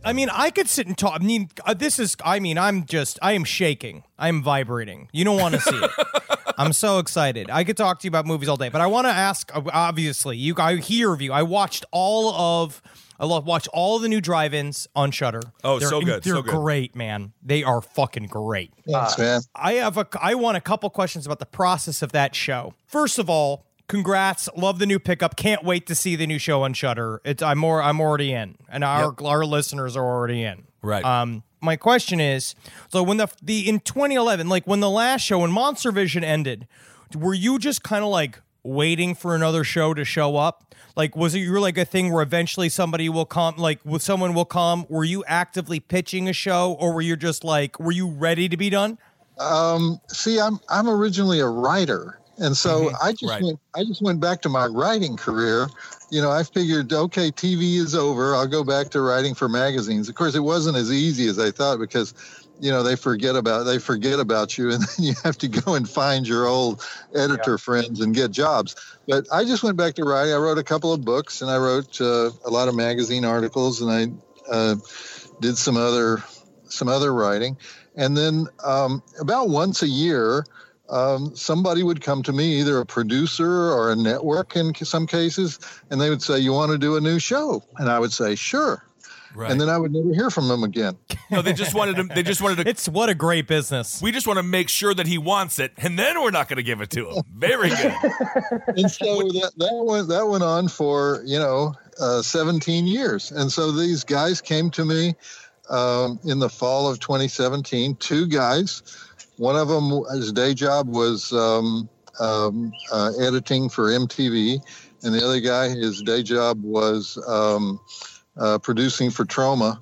I mean, I could sit and talk. I mean, uh, this is, I mean, I'm just, I am shaking. I'm vibrating. You don't want to see it. I'm so excited. I could talk to you about movies all day, but I want to ask, obviously, you, I hear of you. I watched all of, I love watch all the new drive-ins on Shudder. Oh, they're, so good. They're so good. great, man. They are fucking great. Thanks, man. I have a, I want a couple questions about the process of that show. First of all, congrats. Love the new pickup. Can't wait to see the new show on Shudder. It's I'm more I'm already in. And our yep. our listeners are already in. Right. Um my question is, so when the the in twenty eleven, like when the last show, when Monster Vision ended, were you just kind of like waiting for another show to show up? Like, was it you were like a thing where eventually somebody will come, like someone will come? Were you actively pitching a show, or were you just like, were you ready to be done? Um, see, I'm I'm originally a writer. And so Mm-hmm. I just Right. went I just went back to my writing career. You know, I figured, okay, T V is over. I'll go back to writing for magazines. Of course, it wasn't as easy as I thought because, you know, they forget about they forget about you, and then you have to go and find your old editor yeah. friends and get jobs. But I just went back to writing. I wrote a couple of books, and I wrote uh, a lot of magazine articles, and I uh, did some other some other writing. And then um, about once a year, Um, somebody would come to me, either a producer or a network in some cases, and they would say, "You want to do a new show?" And I would say, "Sure." Right. And then I would never hear from them again. No, they just wanted to. They just wanted to. It's what a great business. We just want to make sure that he wants it, and then we're not going to give it to him. Very good. And so that that went that went on for you know uh, seventeen years. And so these guys came to me um, in the fall of twenty seventeen. Two guys. One of them, his day job was um, um, uh, editing for M T V, and the other guy, his day job was um, uh, producing for Troma.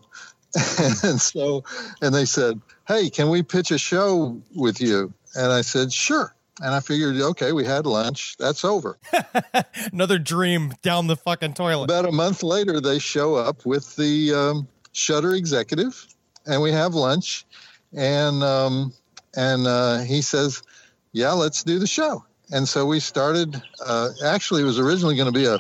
And so, and they said, "Hey, can we pitch a show with you?" And I said, "Sure." And I figured, okay, we had lunch. That's over. Another dream down the fucking toilet. About a month later, they show up with the um, Shudder executive, and we have lunch, and. Um, And uh, he says, "Yeah, let's do the show." And so we started. Uh, actually, it was originally going to be a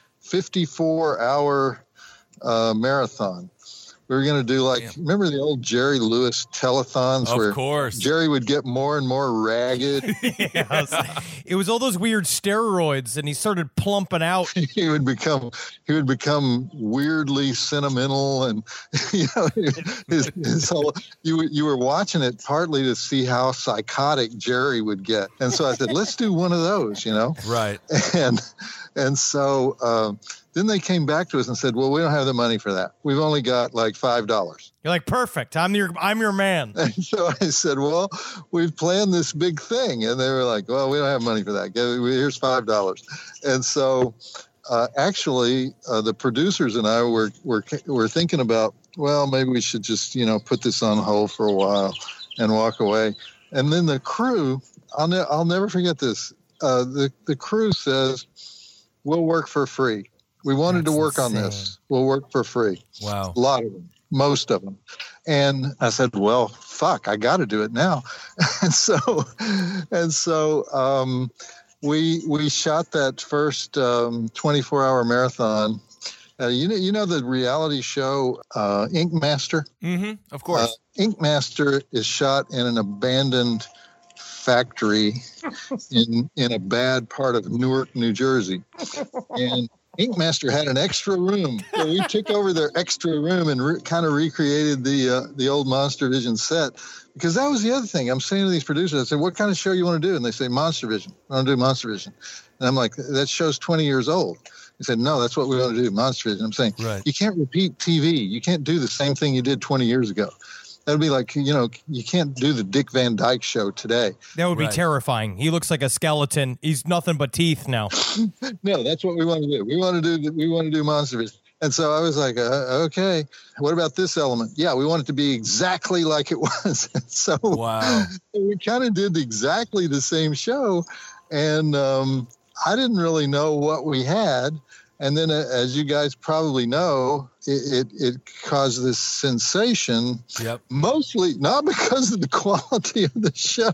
fifty-four hour uh, marathon. We were going to do like, Damn. remember the old Jerry Lewis telethons of where course. Jerry would get more and more ragged? Yes. It was all those weird steroids, and he started plumping out. he would become he would become weirdly sentimental, and you know his, his whole you you were watching it partly to see how psychotic Jerry would get, and so I said, let's do one of those, you know, Right. and and so. Um, Then they came back to us and said, "Well, we don't have the money for that. We've only got like five dollars." You're like, perfect. I'm your, I'm your man. And so I said, "Well, we've planned this big thing," and they were like, "Well, we don't have money for that. Here's five dollars." And so, uh, actually, uh, the producers and I were were were thinking about, well, maybe we should just you know put this on hold for a while and walk away. And then the crew, I'll ne- I'll never forget this. Uh, the the crew says, "We'll work for free. We wanted That's to work insane. on this. We'll work for free." Wow. A lot of them, most of them. And I said, well, fuck, I got to do it now. and so, and so um, we we shot that first um, twenty-four hour marathon. Uh, you know, you know the reality show uh, Ink Master. Mm-hmm. Of course. Uh, Ink Master is shot in an abandoned factory in in a bad part of Newark, New Jersey, and Ink Master had an extra room, so we took over their extra room and re- kind of recreated the uh, the old Monster Vision set, because that was the other thing. I'm saying to these producers, I said, "What kind of show you want to do?" And they say, "Monster Vision. I want to do Monster Vision." And I'm like, "That show's twenty years old." They said, "No, that's what we want to do, Monster Vision." I'm saying, Right. You can't repeat T V. You can't do the same thing you did twenty years ago. That'd be like, you know, you can't do the Dick Van Dyke Show today. That would be Right. terrifying. He looks like a skeleton. He's nothing but teeth now. No, that's what we want to do. We want to do we want to do Monster Vision. And so I was like, uh, okay, what about this element? Yeah, we want it to be exactly like it was. so Wow. we kind of did exactly the same show, and um, I didn't really know what we had. And then, uh, as you guys probably know, it, it, it caused this sensation, yep. mostly not because of the quality of the show,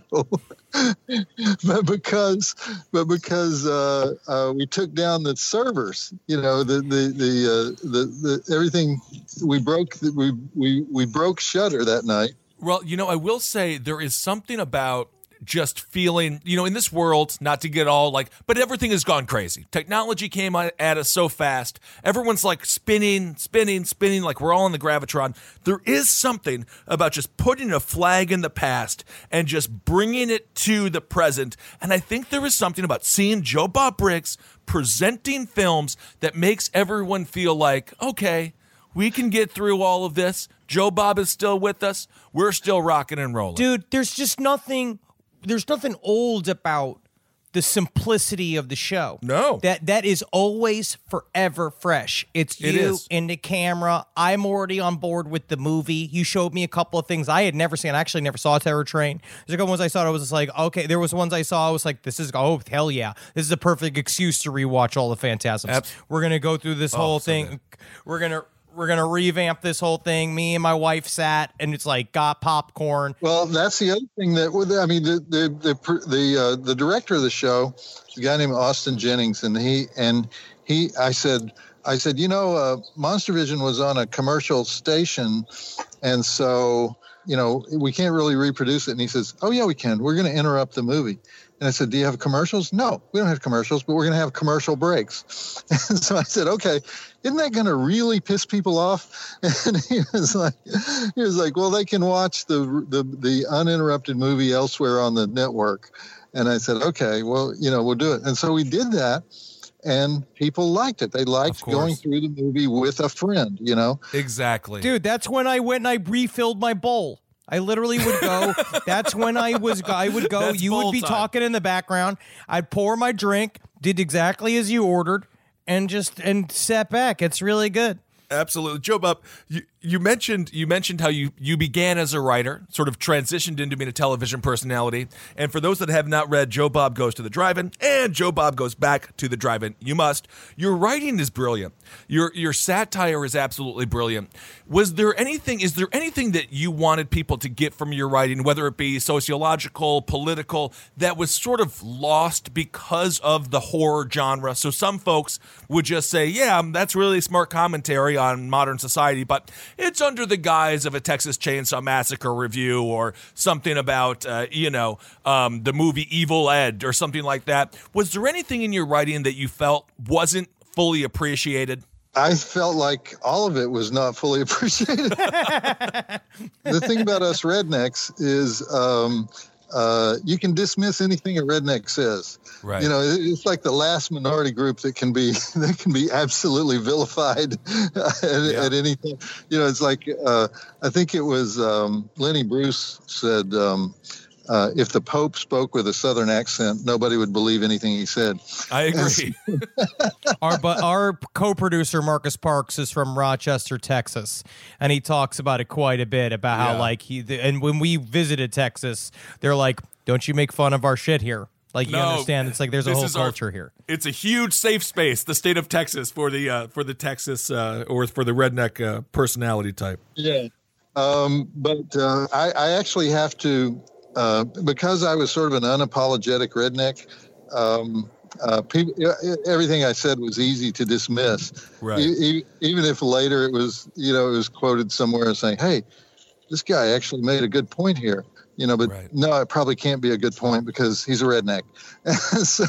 but because but because uh, uh, we took down the servers. You know, the the the, uh, the the everything we broke. We we we broke Shudder that night. Well, you know, I will say there is something about just feeling, you know, in this world, not to get all like, but everything has gone crazy. Technology came at us so fast. Everyone's like spinning, spinning, spinning, like we're all in the Gravitron. There is something about just putting a flag in the past and just bringing it to the present. And I think there is something about seeing Joe Bob Briggs presenting films that makes everyone feel like, okay, we can get through all of this. Joe Bob is still with us. We're still rocking and rolling. Dude, there's just nothing... There's nothing old about the simplicity of the show. No. That that is always forever fresh. It's It you is. in the camera. I'm already on board with the movie. You showed me a couple of things I had never seen. I actually never saw Terror Train. There's a couple ones I saw. I was just like, okay. There was ones I saw. I was like, this is, oh, hell yeah. This is a perfect excuse to rewatch all the Phantasms. Abs- We're going to go through this Oh, whole so thing. good. We're going to... We're going to revamp this whole thing. Me and my wife sat and it's like got popcorn. Well, that's the other thing that, I mean, the the the the, uh, the director of the show, a guy named Austin Jennings, and he and he, I said, I said, you know, uh, Monster Vision was on a commercial station, and so you know we can't really reproduce it. And he says, oh yeah, we can. We're going to interrupt the movie. And I said, do you have commercials? No, we don't have commercials, but we're going to have commercial breaks. And so I said, okay, isn't that going to really piss people off? And he was like, he was like, well, they can watch the, the, the uninterrupted movie elsewhere on the network. And I said, okay, well, you know, we'll do it. And so we did that. And people liked it. They liked going through the movie with a friend, you know? Exactly. Dude, that's when I went and I refilled my bowl. I literally would go. That's when I was. I would go. That's You would bowl be time. talking in the background. I'd pour my drink, did exactly as you ordered, and just and sat back. It's really good. Absolutely. Joe Bob, you, you mentioned you mentioned how you, you began as a writer, sort of transitioned into being a television personality. And for those that have not read Joe Bob Goes to the Drive-In and Joe Bob Goes Back to the Drive-In, you must. Your writing is brilliant. Your your satire is absolutely brilliant. Was there anything, is there anything that you wanted people to get from your writing, whether it be sociological, political, that was sort of lost because of the horror genre? So some folks would just say, yeah, that's really smart commentary on modern society, but it's under the guise of a Texas Chainsaw Massacre review or something about, uh, you know, um, the movie Evil Ed or something like that. Was there anything in your writing that you felt wasn't fully appreciated? I felt like all of it was not fully appreciated. The thing about us rednecks is um, uh, you can dismiss anything a redneck says. Right. You know, it's like the last minority group that can be that can be absolutely vilified at, Yeah. at any time. You know, it's like uh, I think it was um, Lenny Bruce said, um, uh, if the Pope spoke with a Southern accent, nobody would believe anything he said. I agree. Our but our co-producer Marcus Parks is from Rochester, Texas, and he talks about it quite a bit about how Yeah. like he the, and when we visited Texas, they're like, "Don't you make fun of our shit here?" Like you No, understand? It's like there's a this whole is our- culture here. It's a huge safe space, the state of Texas, for the uh, for the Texas uh, or for the redneck uh, personality type. Yeah. Um, but uh, I, I actually have to, uh, because I was sort of an unapologetic redneck, um, uh, people, everything I said was easy to dismiss. Right. E- e- even if later it was, you know, it was quoted somewhere as saying, hey, this guy actually made a good point here. You know, but Right. no, it probably can't be a good point because he's a redneck. so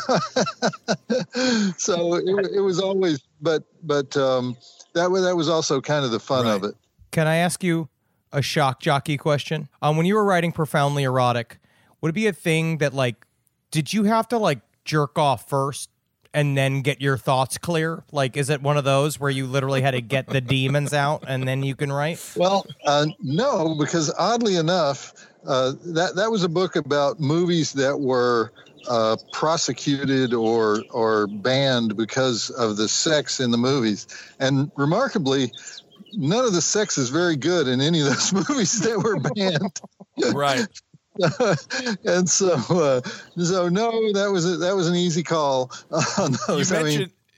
so it, it was always, but but um, that was that was also kind of the fun of Right. it. Can I ask you a shock jockey question? Um, when you were writing Profoundly Erotic, would it be a thing that like, did you have to like jerk off first and then get your thoughts clear? Like, is it one of those where you literally had to get the demons out and then you can write? Well, uh, no, because oddly enough, uh, that that was a book about movies that were uh, prosecuted or or banned because of the sex in the movies, and remarkably, none of the sex is very good in any of those movies that were banned. Right. And so, uh, so no, that was a, that was an easy call on You those. I mean, mentioned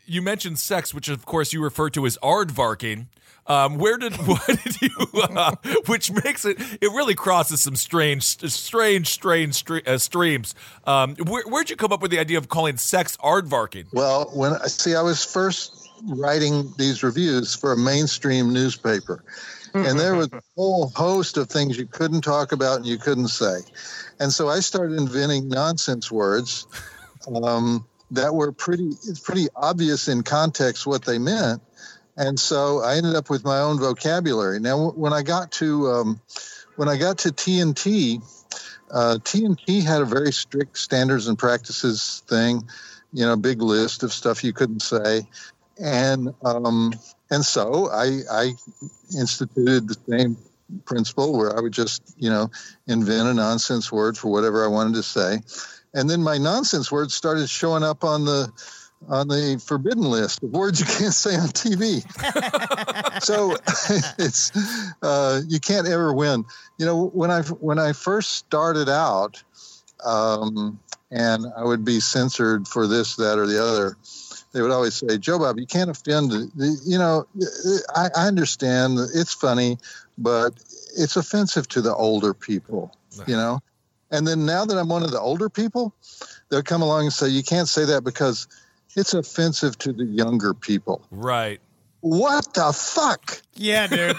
you mentioned sex, which of course you refer to as aardvarking. Um, where did what did you? Uh, which makes it it really crosses some strange, strange, strange stre- uh, streams. Um, where, where'd you come up with the idea of calling sex aardvarking? Well, when I see, I was first writing these reviews for a mainstream newspaper, and there was a whole host of things you couldn't talk about and you couldn't say, and so I started inventing nonsense words um, that were pretty it's pretty obvious in context what they meant. And so I ended up with my own vocabulary. Now, when I got to um, when I got to T N T, uh, T N T had a very strict standards and practices thing, you know, big list of stuff you couldn't say, and um, and so I, I instituted the same principle where I would just, you know, invent a nonsense word for whatever I wanted to say, and then my nonsense words started showing up on the. on the forbidden list of words you can't say on T V. So it's uh, you can't ever win. You know, when I when I first started out, um, and I would be censored for this, that, or the other, they would always say, "Joe Bob, you can't offend." The, you know, I, I understand it's funny, but it's offensive to the older people. You know, and then now that I'm one of the older people, they'll come along and say, "You can't say that because it's offensive to the younger people." Right. What the fuck? Yeah, dude.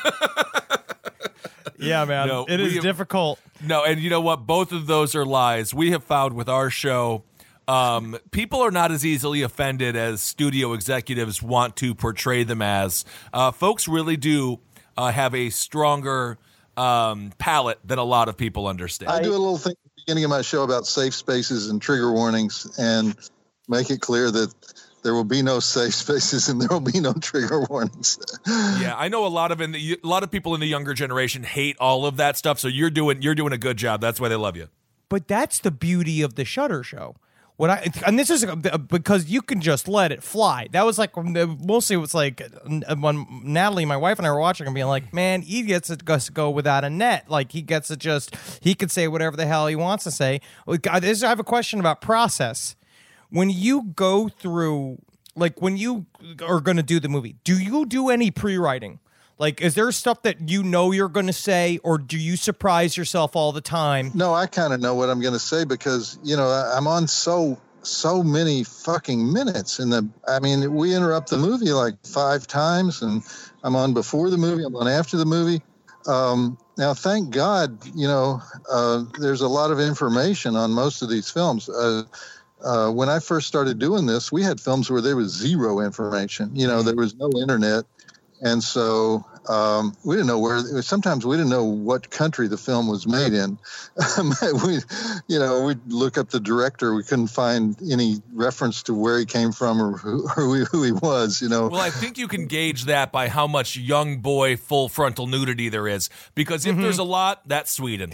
Yeah, man. No, it is have, difficult. No, and you know what? Both of those are lies. We have found with our show, um, people are not as easily offended as studio executives want to portray them as. Uh, folks really do uh, have a stronger um, palate than a lot of people understand. I do a little thing at the beginning of my show about safe spaces and trigger warnings, and make it clear that there will be no safe spaces and there will be no trigger warnings. Yeah, I know a lot of in the, a lot of people in the younger generation hate all of that stuff. So you're doing you're doing a good job. That's why they love you. But that's the beauty of the Shudder show. What I and this is because you can just let it fly. That was like mostly it was like when Natalie, my wife, and I were watching and being like, man, he gets to go without a net. Like he gets to just he can say whatever the hell he wants to say. I have a question about process. When you go through, like when you are going to do the movie, do you do any pre-writing? Like, is there stuff that you know you're going to say, or do you surprise yourself all the time? No, I kind of know what I'm going to say because, you know, I'm on so, so many fucking minutes. In the, I mean, we interrupt the movie like five times, and I'm on before the movie, I'm on after the movie. Um, now, thank God, you know, uh, there's a lot of information on most of these films. Uh, Uh, when I first started doing this, we had films where there was zero information. You know, there was no internet. And so um, we didn't know where, sometimes we didn't know what country the film was made in. we, you know, we'd look up the director. We couldn't find any reference to where he came from or who, or who he was, you know. Well, I think you can gauge that by how much young boy full frontal nudity there is. Because if mm-hmm. there's a lot, that's Sweden.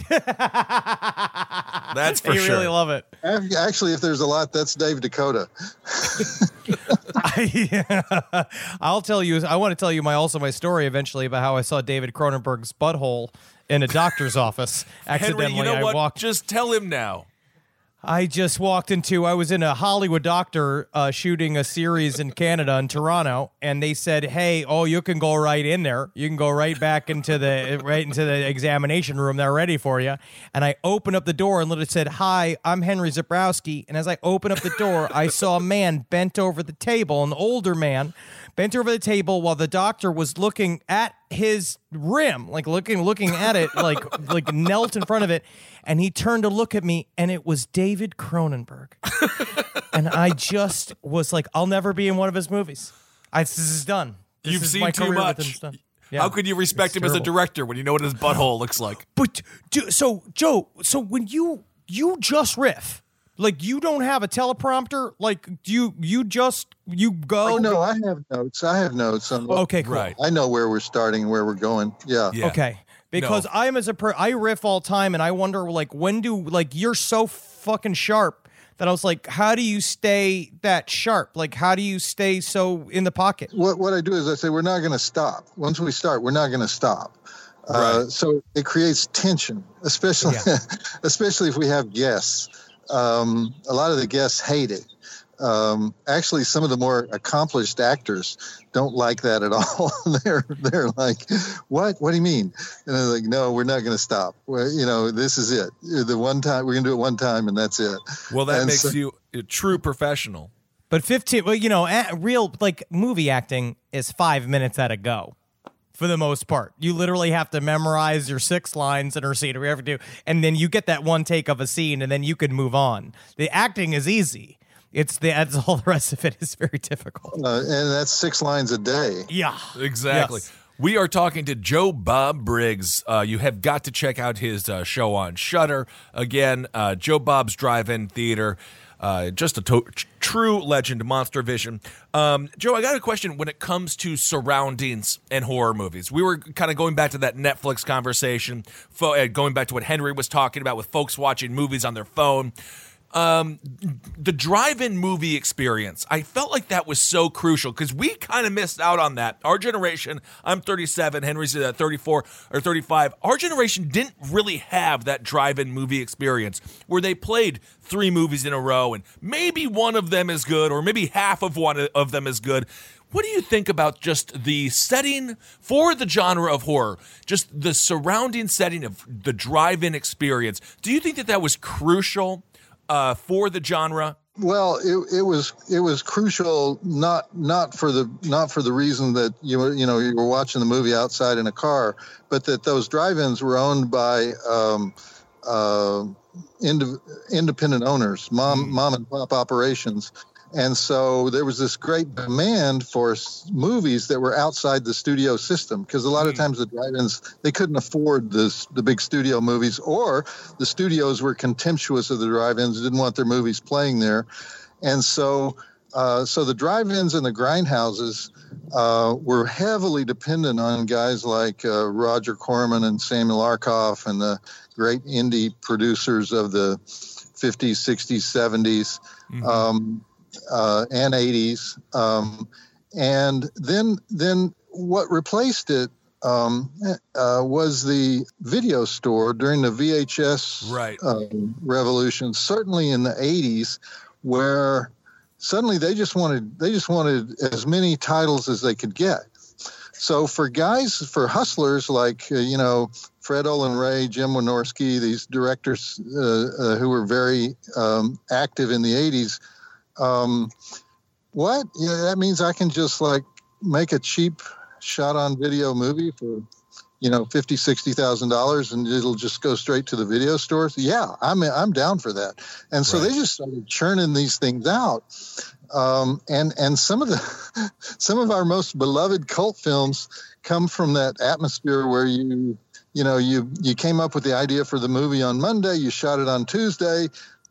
That's for you sure. You really love it. Actually, if there's a lot, that's Dave Dakota. I, I'll tell you, I want to tell you my also my story eventually about how I saw David Cronenberg's butthole in a doctor's office accidentally. Henry, you know I what? walked. Just tell him now. I just walked into, I was in a Hollywood doctor uh, shooting a series in Canada, in Toronto, and they said, hey, oh, you can go right in there. You can go right back into the right into the examination room. They're ready for you. And I opened up the door and literally said, hi, I'm Henry Zebrowski. And as I opened up the door, I saw a man bent over the table, an older man, bent over the table while the doctor was looking at his rim, like looking looking at it, like like knelt in front of it. And he turned to look at me, and it was David Cronenberg. And I just was like, I'll never be in one of his movies. I, this is done. This You've is seen my too career much. with him is done. Yeah. How could you respect It's him terrible. as a director when you know what his butthole looks like? But do, so, Joe, so when you you just riff, like you don't have a teleprompter, like you you just you go. Oh, no, I have notes. I have notes on. What, okay, cool. Right. I know where we're starting and where we're going. Yeah. Yeah. Okay. Because No. I'm as a per, I riff all time, and I wonder, like, when do like you're so fucking sharp that I was like, how do you stay that sharp? Like, how do you stay so in the pocket? What what I do is I say we're not going to stop. Once we start, we're not going to stop. Uh, so it creates tension, especially Yeah. especially if we have guests. Um, a lot of the guests hate it. um, actually some of the more accomplished actors don't like that at all. they're they're like, what? What do you mean? And they're like, no, we're not going to stop. Well, you know, this is it. The one time we're going to do it one time, and that's it. Well, that and makes so, you a true professional. But fifteen, well, you know, a- real like movie acting is five minutes at a go. For the most part, you literally have to memorize your six lines in a scene or whatever you do, and then you get that one take of a scene, and then you can move on. The acting is easy. It's the that's all the rest of it is very difficult. uh, and that's six lines a day. Yeah, Exactly. Yes. We are talking to Joe Bob Briggs. Uh, you have got to check out his uh, show on Shudder. Again, uh, Joe Bob's Drive-In Theater. Uh, just a to- true legend, Monster Vision. Um, Joe, I got a question when it comes to surroundings and horror movies. We were kind of going back to that Netflix conversation, fo- uh, going back to what Henry was talking about with folks watching movies on their phone. Um, the drive-in movie experience, I felt like that was so crucial because we kind of missed out on that. Our generation, I'm thirty-seven, Henry's uh, thirty-four or thirty-five. Our generation didn't really have that drive-in movie experience where they played three movies in a row and maybe one of them is good or maybe half of one of them is good. What do you think about just the setting for the genre of horror, just the surrounding setting of the drive-in experience? Do you think that that was crucial Uh, for the genre? Well, it, it was it was crucial not not for the not for the reason that you were you know you were watching the movie outside in a car, but that those drive-ins were owned by um, uh, ind- independent owners, mom mm. mom and pop operations. And so there was this great demand for s- movies that were outside the studio system, because a lot of times the drive-ins, they couldn't afford this, the big studio movies, or the studios were contemptuous of the drive-ins, didn't want their movies playing there. And so uh, so the drive-ins and the grindhouses uh, were heavily dependent on guys like uh, Roger Corman and Samuel Arkoff and the great indie producers of the fifties, sixties, seventies. Mm-hmm. Um, Uh, and eighties, um, and then then what replaced it um, uh, was the video store during the V H S right. uh, revolution. Certainly in the eighties, where suddenly they just wanted they just wanted as many titles as they could get. So for guys, for hustlers like uh, you know Fred Olen Ray, Jim Wynorski, these directors uh, uh, who were very um, active in the eighties. Um, what? Yeah, that means I can just like make a cheap shot on video movie for, you know, fifty, sixty thousand dollars and it'll just go straight to the video stores. Yeah, I'm, I'm down for that. And so right. they just started churning these things out. Um, and, and some of the, some of our most beloved cult films come from that atmosphere where you, you know, you, you came up with the idea for the movie on Monday, you shot it on Tuesday.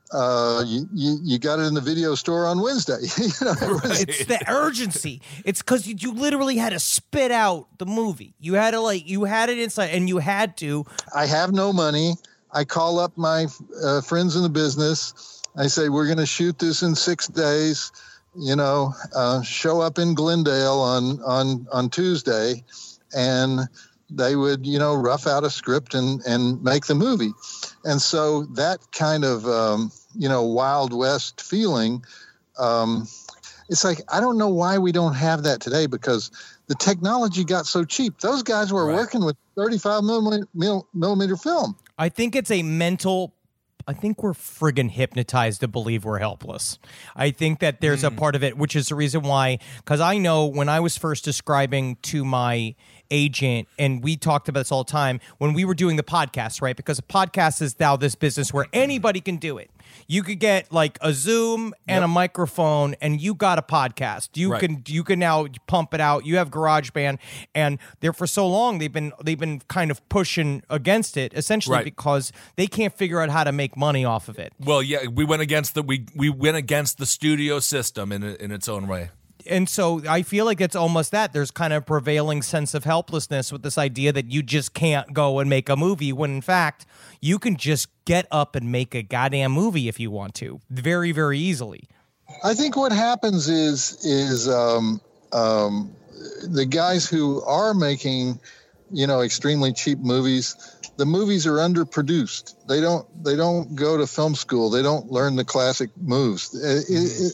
Uh, you, you you got it in the video store on Wednesday. you know, it was, it's the urgency. It's because you, you literally had to spit out the movie. You had to like you had it inside, and you had to. I have no money. I call up my uh, friends in the business. I say we're going to shoot this in six days. You know, uh, show up in Glendale on on on Tuesday, and they would, you know, rough out a script and, and make the movie. And so that kind of, um, you know, Wild West feeling, um, it's like, I don't know why we don't have that today, because the technology got so cheap. Those guys were right. working with thirty-five millimeter, millimeter film. I think it's a mental I think we're friggin' hypnotized to believe we're helpless. I think that there's mm. a part of it, which is the reason why, because I know when I was first describing to my agent, and we talked about this all the time, when we were doing the podcast, right? Because a podcast is now this business where anybody can do it. You could get like a Zoom and yep. a microphone, and you got a podcast. You right. can you can now pump it out. You have GarageBand, and they're for so long they've been they've been kind of pushing against it, essentially right. because they can't figure out how to make money off of it. Well, yeah, we went against the we we went against the studio system in in its own way. And so I feel like it's almost that. There's kind of a prevailing sense of helplessness with this idea that you just can't go and make a movie, when in fact you can just get up and make a goddamn movie if you want to, very, very easily. I think what happens is is um, um, the guys who are making, you know, extremely cheap movies, the movies are underproduced. They don't they don't go to film school. They don't learn the classic moves. It, mm-hmm. it,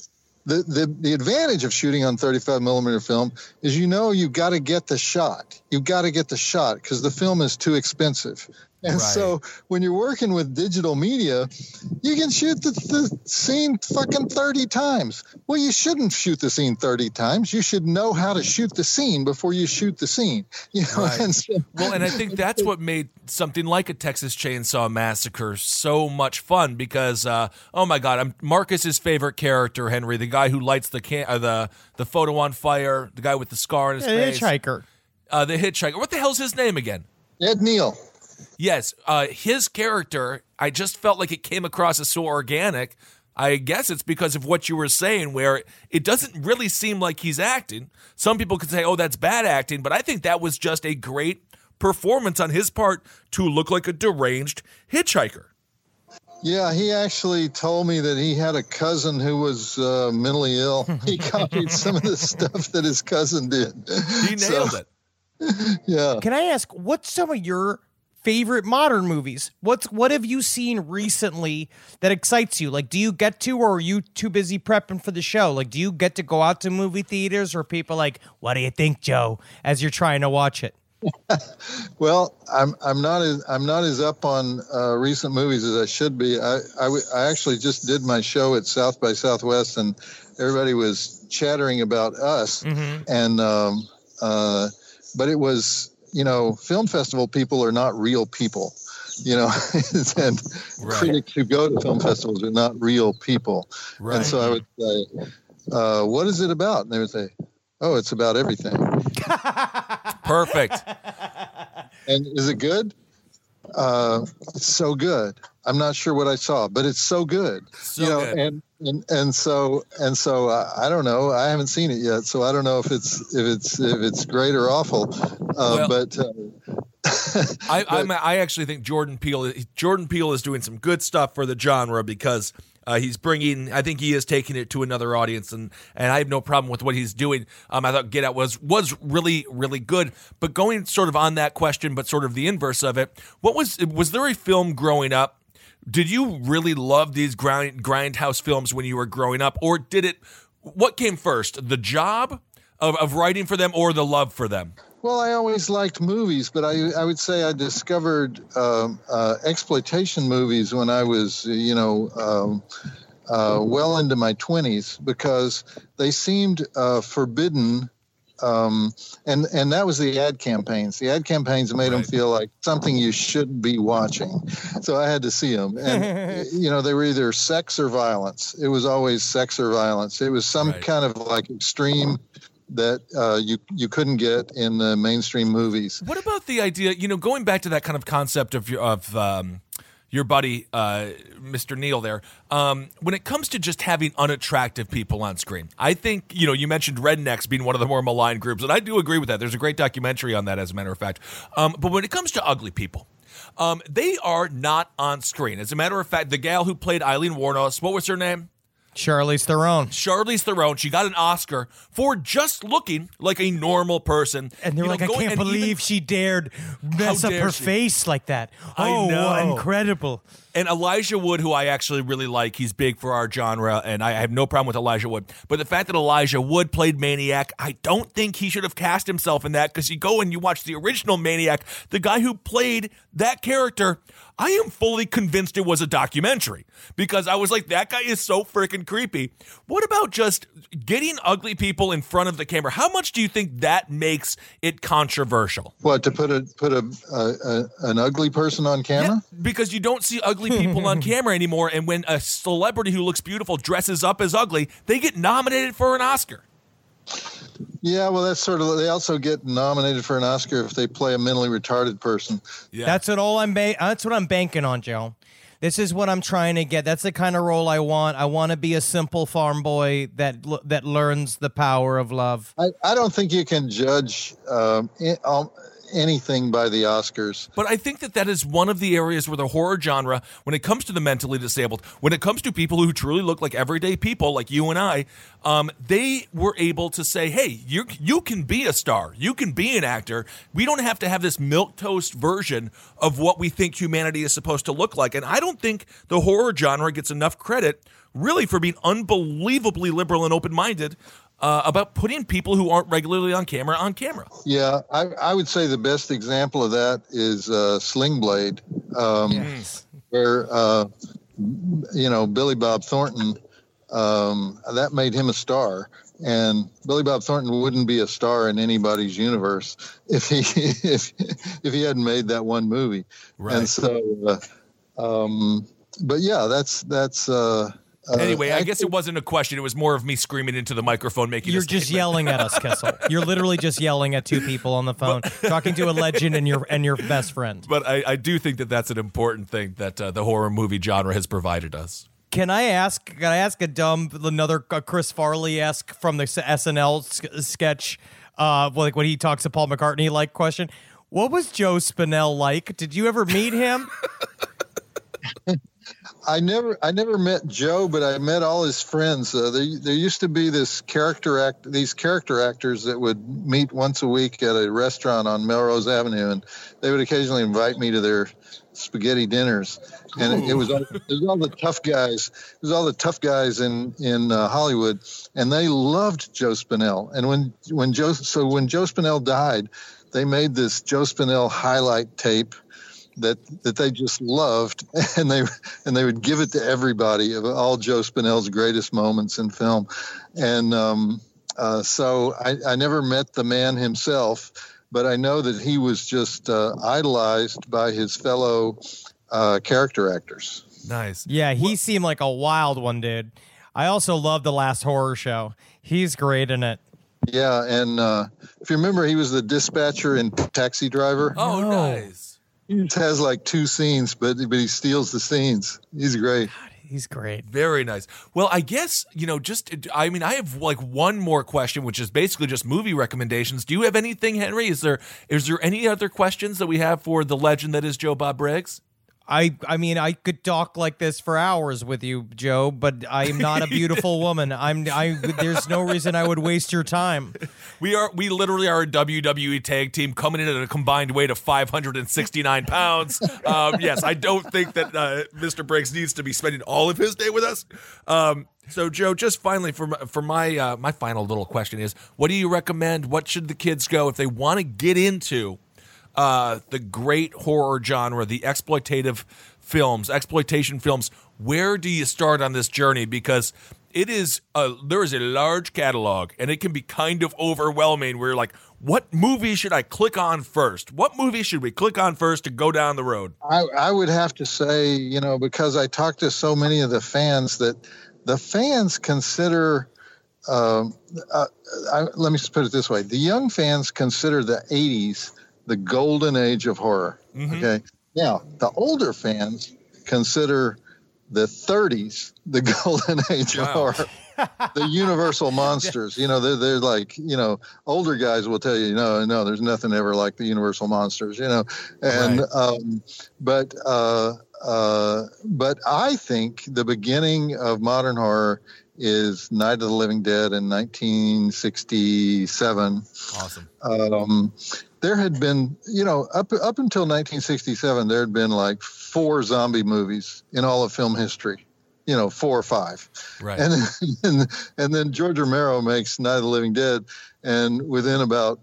the, the, the advantage of shooting on thirty-five millimeter film is, you know, you've got to get the shot. You've got to get the shot because the film is too expensive. And Right. so when you're working with digital media, you can shoot the, the scene fucking thirty times. Well, you shouldn't shoot the scene thirty times. You should know how to shoot the scene before you shoot the scene. You know, Right. and so, Well, and I think that's what made something like a Texas Chainsaw Massacre so much fun because, uh, oh my God, I'm Marcus's favorite character, Henry, the guy who lights the can- uh, the the photo on fire, the guy with the scar on his The face, hitchhiker. uh, the hitchhiker. What the hell's his name again? Ed Neal. Yes, uh, his character, I just felt like it came across as so organic. I guess it's because of what you were saying, where it doesn't really seem like he's acting. Some people could say, oh, that's bad acting, but I think that was just a great performance on his part to look like a deranged hitchhiker. Yeah, he actually told me that he had a cousin who was uh, mentally ill. He copied some of the stuff that his cousin did. He nailed So, it. Yeah. Can I ask, what's some of your favorite modern movies? What's what have you seen recently that excites you? Like, do you get to, or are you too busy prepping for the show? Like, do you get to go out to movie theaters, or people like, what do you think, Joe, as you're trying to watch it? Well, I'm I'm not as I'm not as up on uh, recent movies as I should be. I, I w- I actually just did my show at South by Southwest, and everybody was chattering about Us, Mm-hmm. and um, uh, but it was, you know, film festival people are not real people, you know, and Right. critics who go to film festivals are not real people, Right. and so I would say, uh, what is it about? And they would say, oh, it's about everything. Perfect. And is it good? Uh, it's so good. I'm not sure what I saw, but it's so good. So you know, good. and and and so and so uh, I don't know. I haven't seen it yet, so I don't know if it's if it's if it's great or awful. Uh, Well- but uh, I, I'm, I actually think Jordan Peele Jordan Peele is doing some good stuff for the genre because uh, he's bringing. I think he is taking it to another audience, and, and I have no problem with what he's doing. Um, I thought Get Out was was really really good, but going sort of on that question, but sort of the inverse of it. What was was there a film growing up? Did you really love these grind grindhouse films when you were growing up, or did it? What came first, the job of, of writing for them, or the love for them? well, I always liked movies, but I I would say I discovered um, uh, exploitation movies when I was, you know, um, uh, well into my twenties, because they seemed uh, forbidden. Um, and, and that was the ad campaigns. The ad campaigns made them Right. feel like something you shouldn't be watching. So I had to see them. And, you know, they were either sex or violence. It was always sex or violence. It was some Right. kind of like extreme that uh, you, you couldn't get in the mainstream movies. What about the idea, you know, going back to that kind of concept of your, of um, your buddy, uh, Mister Neal there, um, when it comes to just having unattractive people on screen, I think, you know, you mentioned Rednecks being one of the more maligned groups, and I do agree with that. There's a great documentary on that, as a matter of fact. Um, but when it comes to ugly people, um, they are not on screen. As a matter of fact, the gal who played Eileen Wuornos, what was her name? Charlize Theron. Charlize Theron, she got an Oscar for just looking like a normal person. And they're You know, like, I going- can't and believe even- she dared mess How up dare her she? face like that. I Oh, know. incredible. And Elijah Wood, who I actually really like, he's big for our genre, and I have no problem with Elijah Wood. But the fact that Elijah Wood played Maniac, I don't think he should have cast himself in that, because you go and you watch the original Maniac, the guy who played that character, I am fully convinced it was a documentary, because I was like, that guy is so freaking creepy. What about just getting ugly people in front of the camera? How much do you think that makes it controversial? What, to put a put a, a, a an ugly person on camera? Yeah, because you don't see ugly people on camera anymore, and when a celebrity who looks beautiful dresses up as ugly, they get nominated for an Oscar. Yeah, well, that's sort of. They also get nominated for an Oscar if they play a mentally retarded person. Yeah. That's what all I'm. Ba- that's what I'm banking on, Joe. This is what I'm trying to get. That's the kind of role I want. I want to be a simple farm boy that l- that learns the power of love. I, I don't think you can judge um, in, um, anything by the Oscars. But I think that that is one of the areas where the horror genre, when it comes to the mentally disabled, when it comes to people who truly look like everyday people, like you and I, um, they were able to say, hey, you you can be a star. You can be an actor. We don't have to have this milquetoast version of what we think humanity is supposed to look like. And I don't think the horror genre gets enough credit, really, for being unbelievably liberal and open-minded Uh, about putting people who aren't regularly on camera on camera. Yeah, I, I would say the best example of that is uh, Sling Blade, um, yes. where, uh, you know, Billy Bob Thornton, um, that made him a star. And Billy Bob Thornton wouldn't be a star in anybody's universe if he if if he hadn't made that one movie. Right. And so, uh, um, but yeah, that's that's. Uh, Uh, anyway, I, I guess it wasn't a question. It was more of me screaming into the microphone, making You're a statement. just yelling at us, Kissel. You're literally just yelling at two people on the phone, but, talking to a legend and your and your best friend. But I, I do think that that's an important thing that uh, the horror movie genre has provided us. Can I ask? Can I ask a dumb, another uh, Chris Farley-esque from the S N L s- sketch, uh, like when he talks to Paul McCartney like question? What was Joe Spinell like? Did you ever meet him? I never, I never met Joe, but I met all his friends. Uh, there, there used to be this character act, these character actors that would meet once a week at a restaurant on Melrose Avenue, and they would occasionally invite me to their spaghetti dinners. And it, it was all, it was all the tough guys. It was all the tough guys in in uh, Hollywood, and they loved Joe Spinell. And when when Joe, so when Joe Spinell died, they made this Joe Spinell highlight tape that that they just loved, and they and they would give it to everybody of all Joe Spinell's greatest moments in film. And um, uh, so I, I never met the man himself, but I know that he was just uh, idolized by his fellow uh, character actors. Nice. Yeah, he well, seemed like a wild one, dude. I also love The Last Horror Show. He's great in it. Yeah, and uh, if you remember, he was the dispatcher in Taxi Driver. Oh, no. nice. He just has like two scenes, but but he steals the scenes. He's great. God, he's great. Very nice. Well, I guess, you know, just, I mean, I have like one more question, which is basically just movie recommendations. Do you have anything, Henry? Is there is there any other questions that we have for the legend that is Joe Bob Briggs? I I mean, I could talk like this for hours with you, Joe, but I'm not a beautiful woman. I'm I. There's no reason I would waste your time. We are we literally are a W W E tag team coming in at a combined weight of five hundred sixty-nine pounds. Um, yes, I don't think that uh, Mister Briggs needs to be spending all of his day with us. Um, so, Joe, just finally for my, for my uh, my final little question is, what do you recommend? What should the kids go if they want to get into Uh, the great horror genre, the exploitative films, exploitation films? Where do you start on this journey? Because it is a, there is a large catalog, and it can be kind of overwhelming. Where you're like, what movie should I click on first? What movie should we click on first to go down the road? I, I would have to say, you know, because I talk to so many of the fans, that the fans consider. Um, uh, I, let me just put it this way: the young fans consider the eighties the golden age of horror. Mm-hmm. Okay. Now, the older fans consider the thirties the golden age wow. of horror. The Universal monsters. You know, they're they're like, you know, older guys will tell you, no, no, there's nothing ever like the Universal monsters. You know, and right. um, but uh, uh, but I think the beginning of modern horror is Night of the Living Dead in nineteen sixty-seven. Awesome. Um, there had been, you know, up up until nineteen sixty-seven, there had been like four zombie movies in all of film history, you know, four or five. Right. And then, and then George Romero makes Night of the Living Dead, and within about,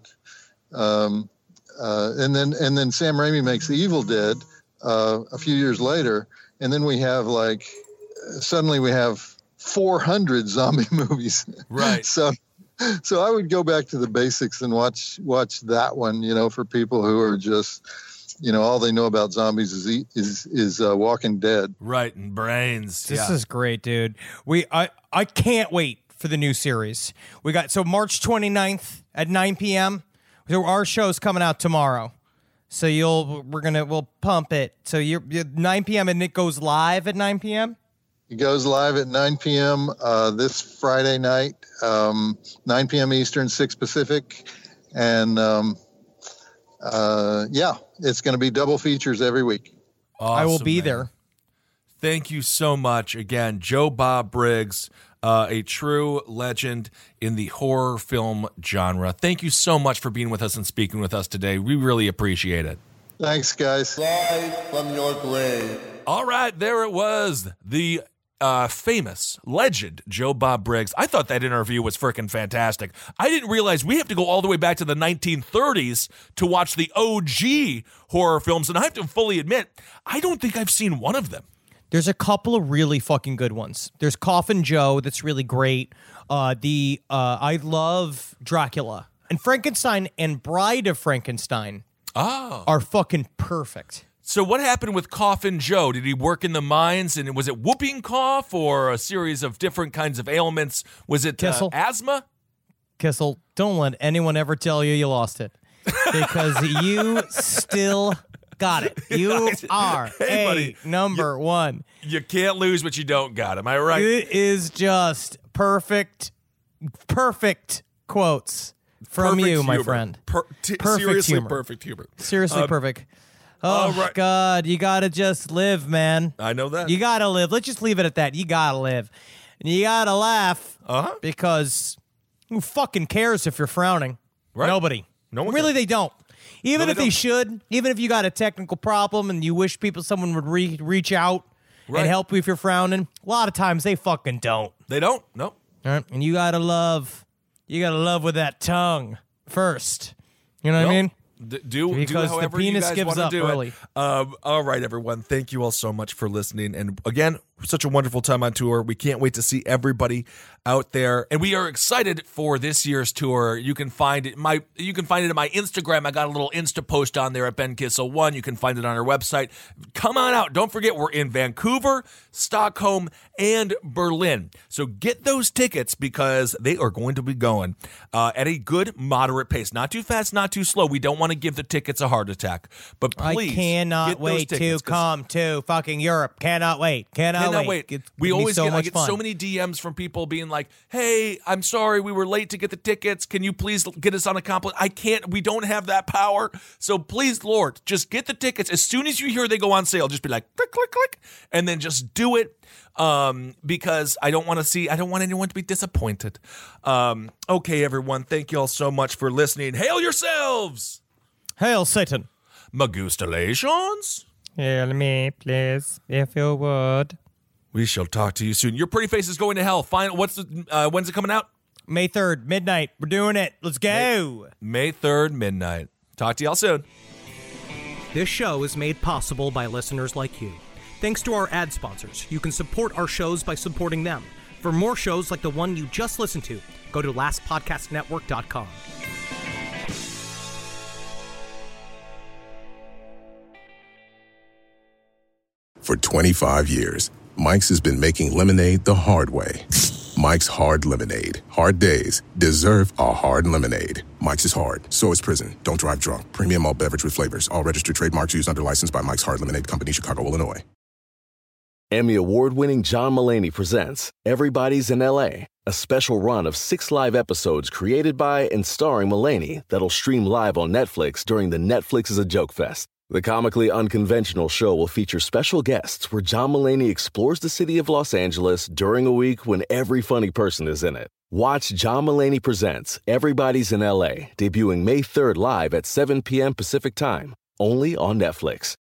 um, uh, and then and then Sam Raimi makes The Evil Dead uh, a few years later, and then we have like, suddenly we have four hundred zombie movies. Right. So. So I would go back to the basics and watch watch that one, you know, for people who are just, you know, all they know about zombies is is is uh, Walking Dead. Right, and Brains. This yeah. is great, dude. We I I can't wait for the new series. We got so March twenty-ninth at nine p.m. So our show's coming out tomorrow. So you'll we're gonna we'll pump it. So you're, you're nine p.m. and it goes live at nine p.m. It goes live at nine p.m. Uh, this Friday night, um, nine p.m. Eastern, six Pacific, and um, uh, yeah, it's going to be double features every week. Awesome, I will be man. there. Thank you so much. Again, Joe Bob Briggs, uh, a true legend in the horror film genre. Thank you so much for being with us and speaking with us today. We really appreciate it. Thanks, guys. Live from your grave. All right, there it was. The uh, famous legend, Joe Bob Briggs. I thought that interview was freaking fantastic. I didn't realize we have to go all the way back to the nineteen thirties to watch the O G horror films, and I have to fully admit, I don't think I've seen one of them. There's a couple of really fucking good ones. There's Coffin Joe, that's really great. Uh, the uh, I love Dracula. And Frankenstein and Bride of Frankenstein Oh. are fucking perfect. So what happened with Coffin Joe? Did he work in the mines, and was it whooping cough or a series of different kinds of ailments? Was it uh, Kissel. asthma? Kissel, don't let anyone ever tell you you lost it. Because you still got it. You are Hey, a buddy. number one. You can't lose what you don't got. Am I right? It is just perfect, perfect quotes from Perfect you, my humor. friend. Per- t- Perfect seriously humor. perfect humor. Seriously Um, perfect. all Oh, right. God, you got to just live, man. I know that. You got to live. Let's just leave it at that. You got to live. And you got to laugh Uh-huh. because who fucking cares if you're frowning? Right. Nobody. No one Really, cares. they don't. Even No, if they they don't. should, even if you got a technical problem and you wish people, someone would re- reach out Right. and help you if you're frowning, a lot of times they fucking don't. They don't. Nope. All right? And you got to love, you got to love with that tongue first. You know what I Nope. mean? D- do Because do the however penis you guys gives want to up do early. it. Um, all right, everyone. Thank you all so much for listening. And again, such a wonderful time on tour. We can't wait to see everybody out there, and we are excited for this year's tour. You can find it my you can find it at my Instagram. I got a little Insta post on there at Ben Kissel One. You can find it on our website. Come on out. Don't forget we're in Vancouver, Stockholm, and Berlin. So get those tickets because they are going to be going uh, at a good moderate pace. Not too fast, not too slow. We don't want to give the tickets a heart attack. But please, I cannot get those wait tickets, to 'cause- come to fucking Europe. Cannot wait. Cannot, Cannot wait. wait. It's We gonna be always so get, I much get fun. so many D Ms from people being like, hey, I'm sorry we were late to get the tickets. Can you please get us on a compliment? I can't. We don't have that power. So please, Lord, just get the tickets. As soon as you hear they go on sale, just be like, click, click, click, and then just do it um, because I don't want to see, I don't want anyone to be disappointed. Um, okay, everyone. Thank you all so much for listening. Hail yourselves. Hail Satan. Magustalations. Hail me, please, if you would. We shall talk to you soon. Your pretty face is going to hell. Find what's the, uh, when's it coming out? May third, midnight. We're doing it. Let's go. May third, midnight. Talk to y'all soon. This show is made possible by listeners like you. Thanks to our ad sponsors, you can support our shows by supporting them. For more shows like the one you just listened to, go to last podcast network dot com. For twenty-five years, Mike's has been making lemonade the hard way. Mike's Hard Lemonade. Hard days deserve a hard lemonade. Mike's is hard, so is prison. Don't drive drunk. Premium malt beverage with flavors. All registered trademarks used under license by Mike's Hard Lemonade Company, Chicago, Illinois. Emmy award-winning John Mulaney presents Everybody's in L A, a special run of six live episodes created by and starring Mulaney that'll stream live on Netflix during the Netflix is a Joke Fest. The comically unconventional show will feature special guests where John Mulaney explores the city of Los Angeles during a week when every funny person is in it. Watch John Mulaney Presents Everybody's in L A, debuting May third live at seven p.m. Pacific Time, only on Netflix.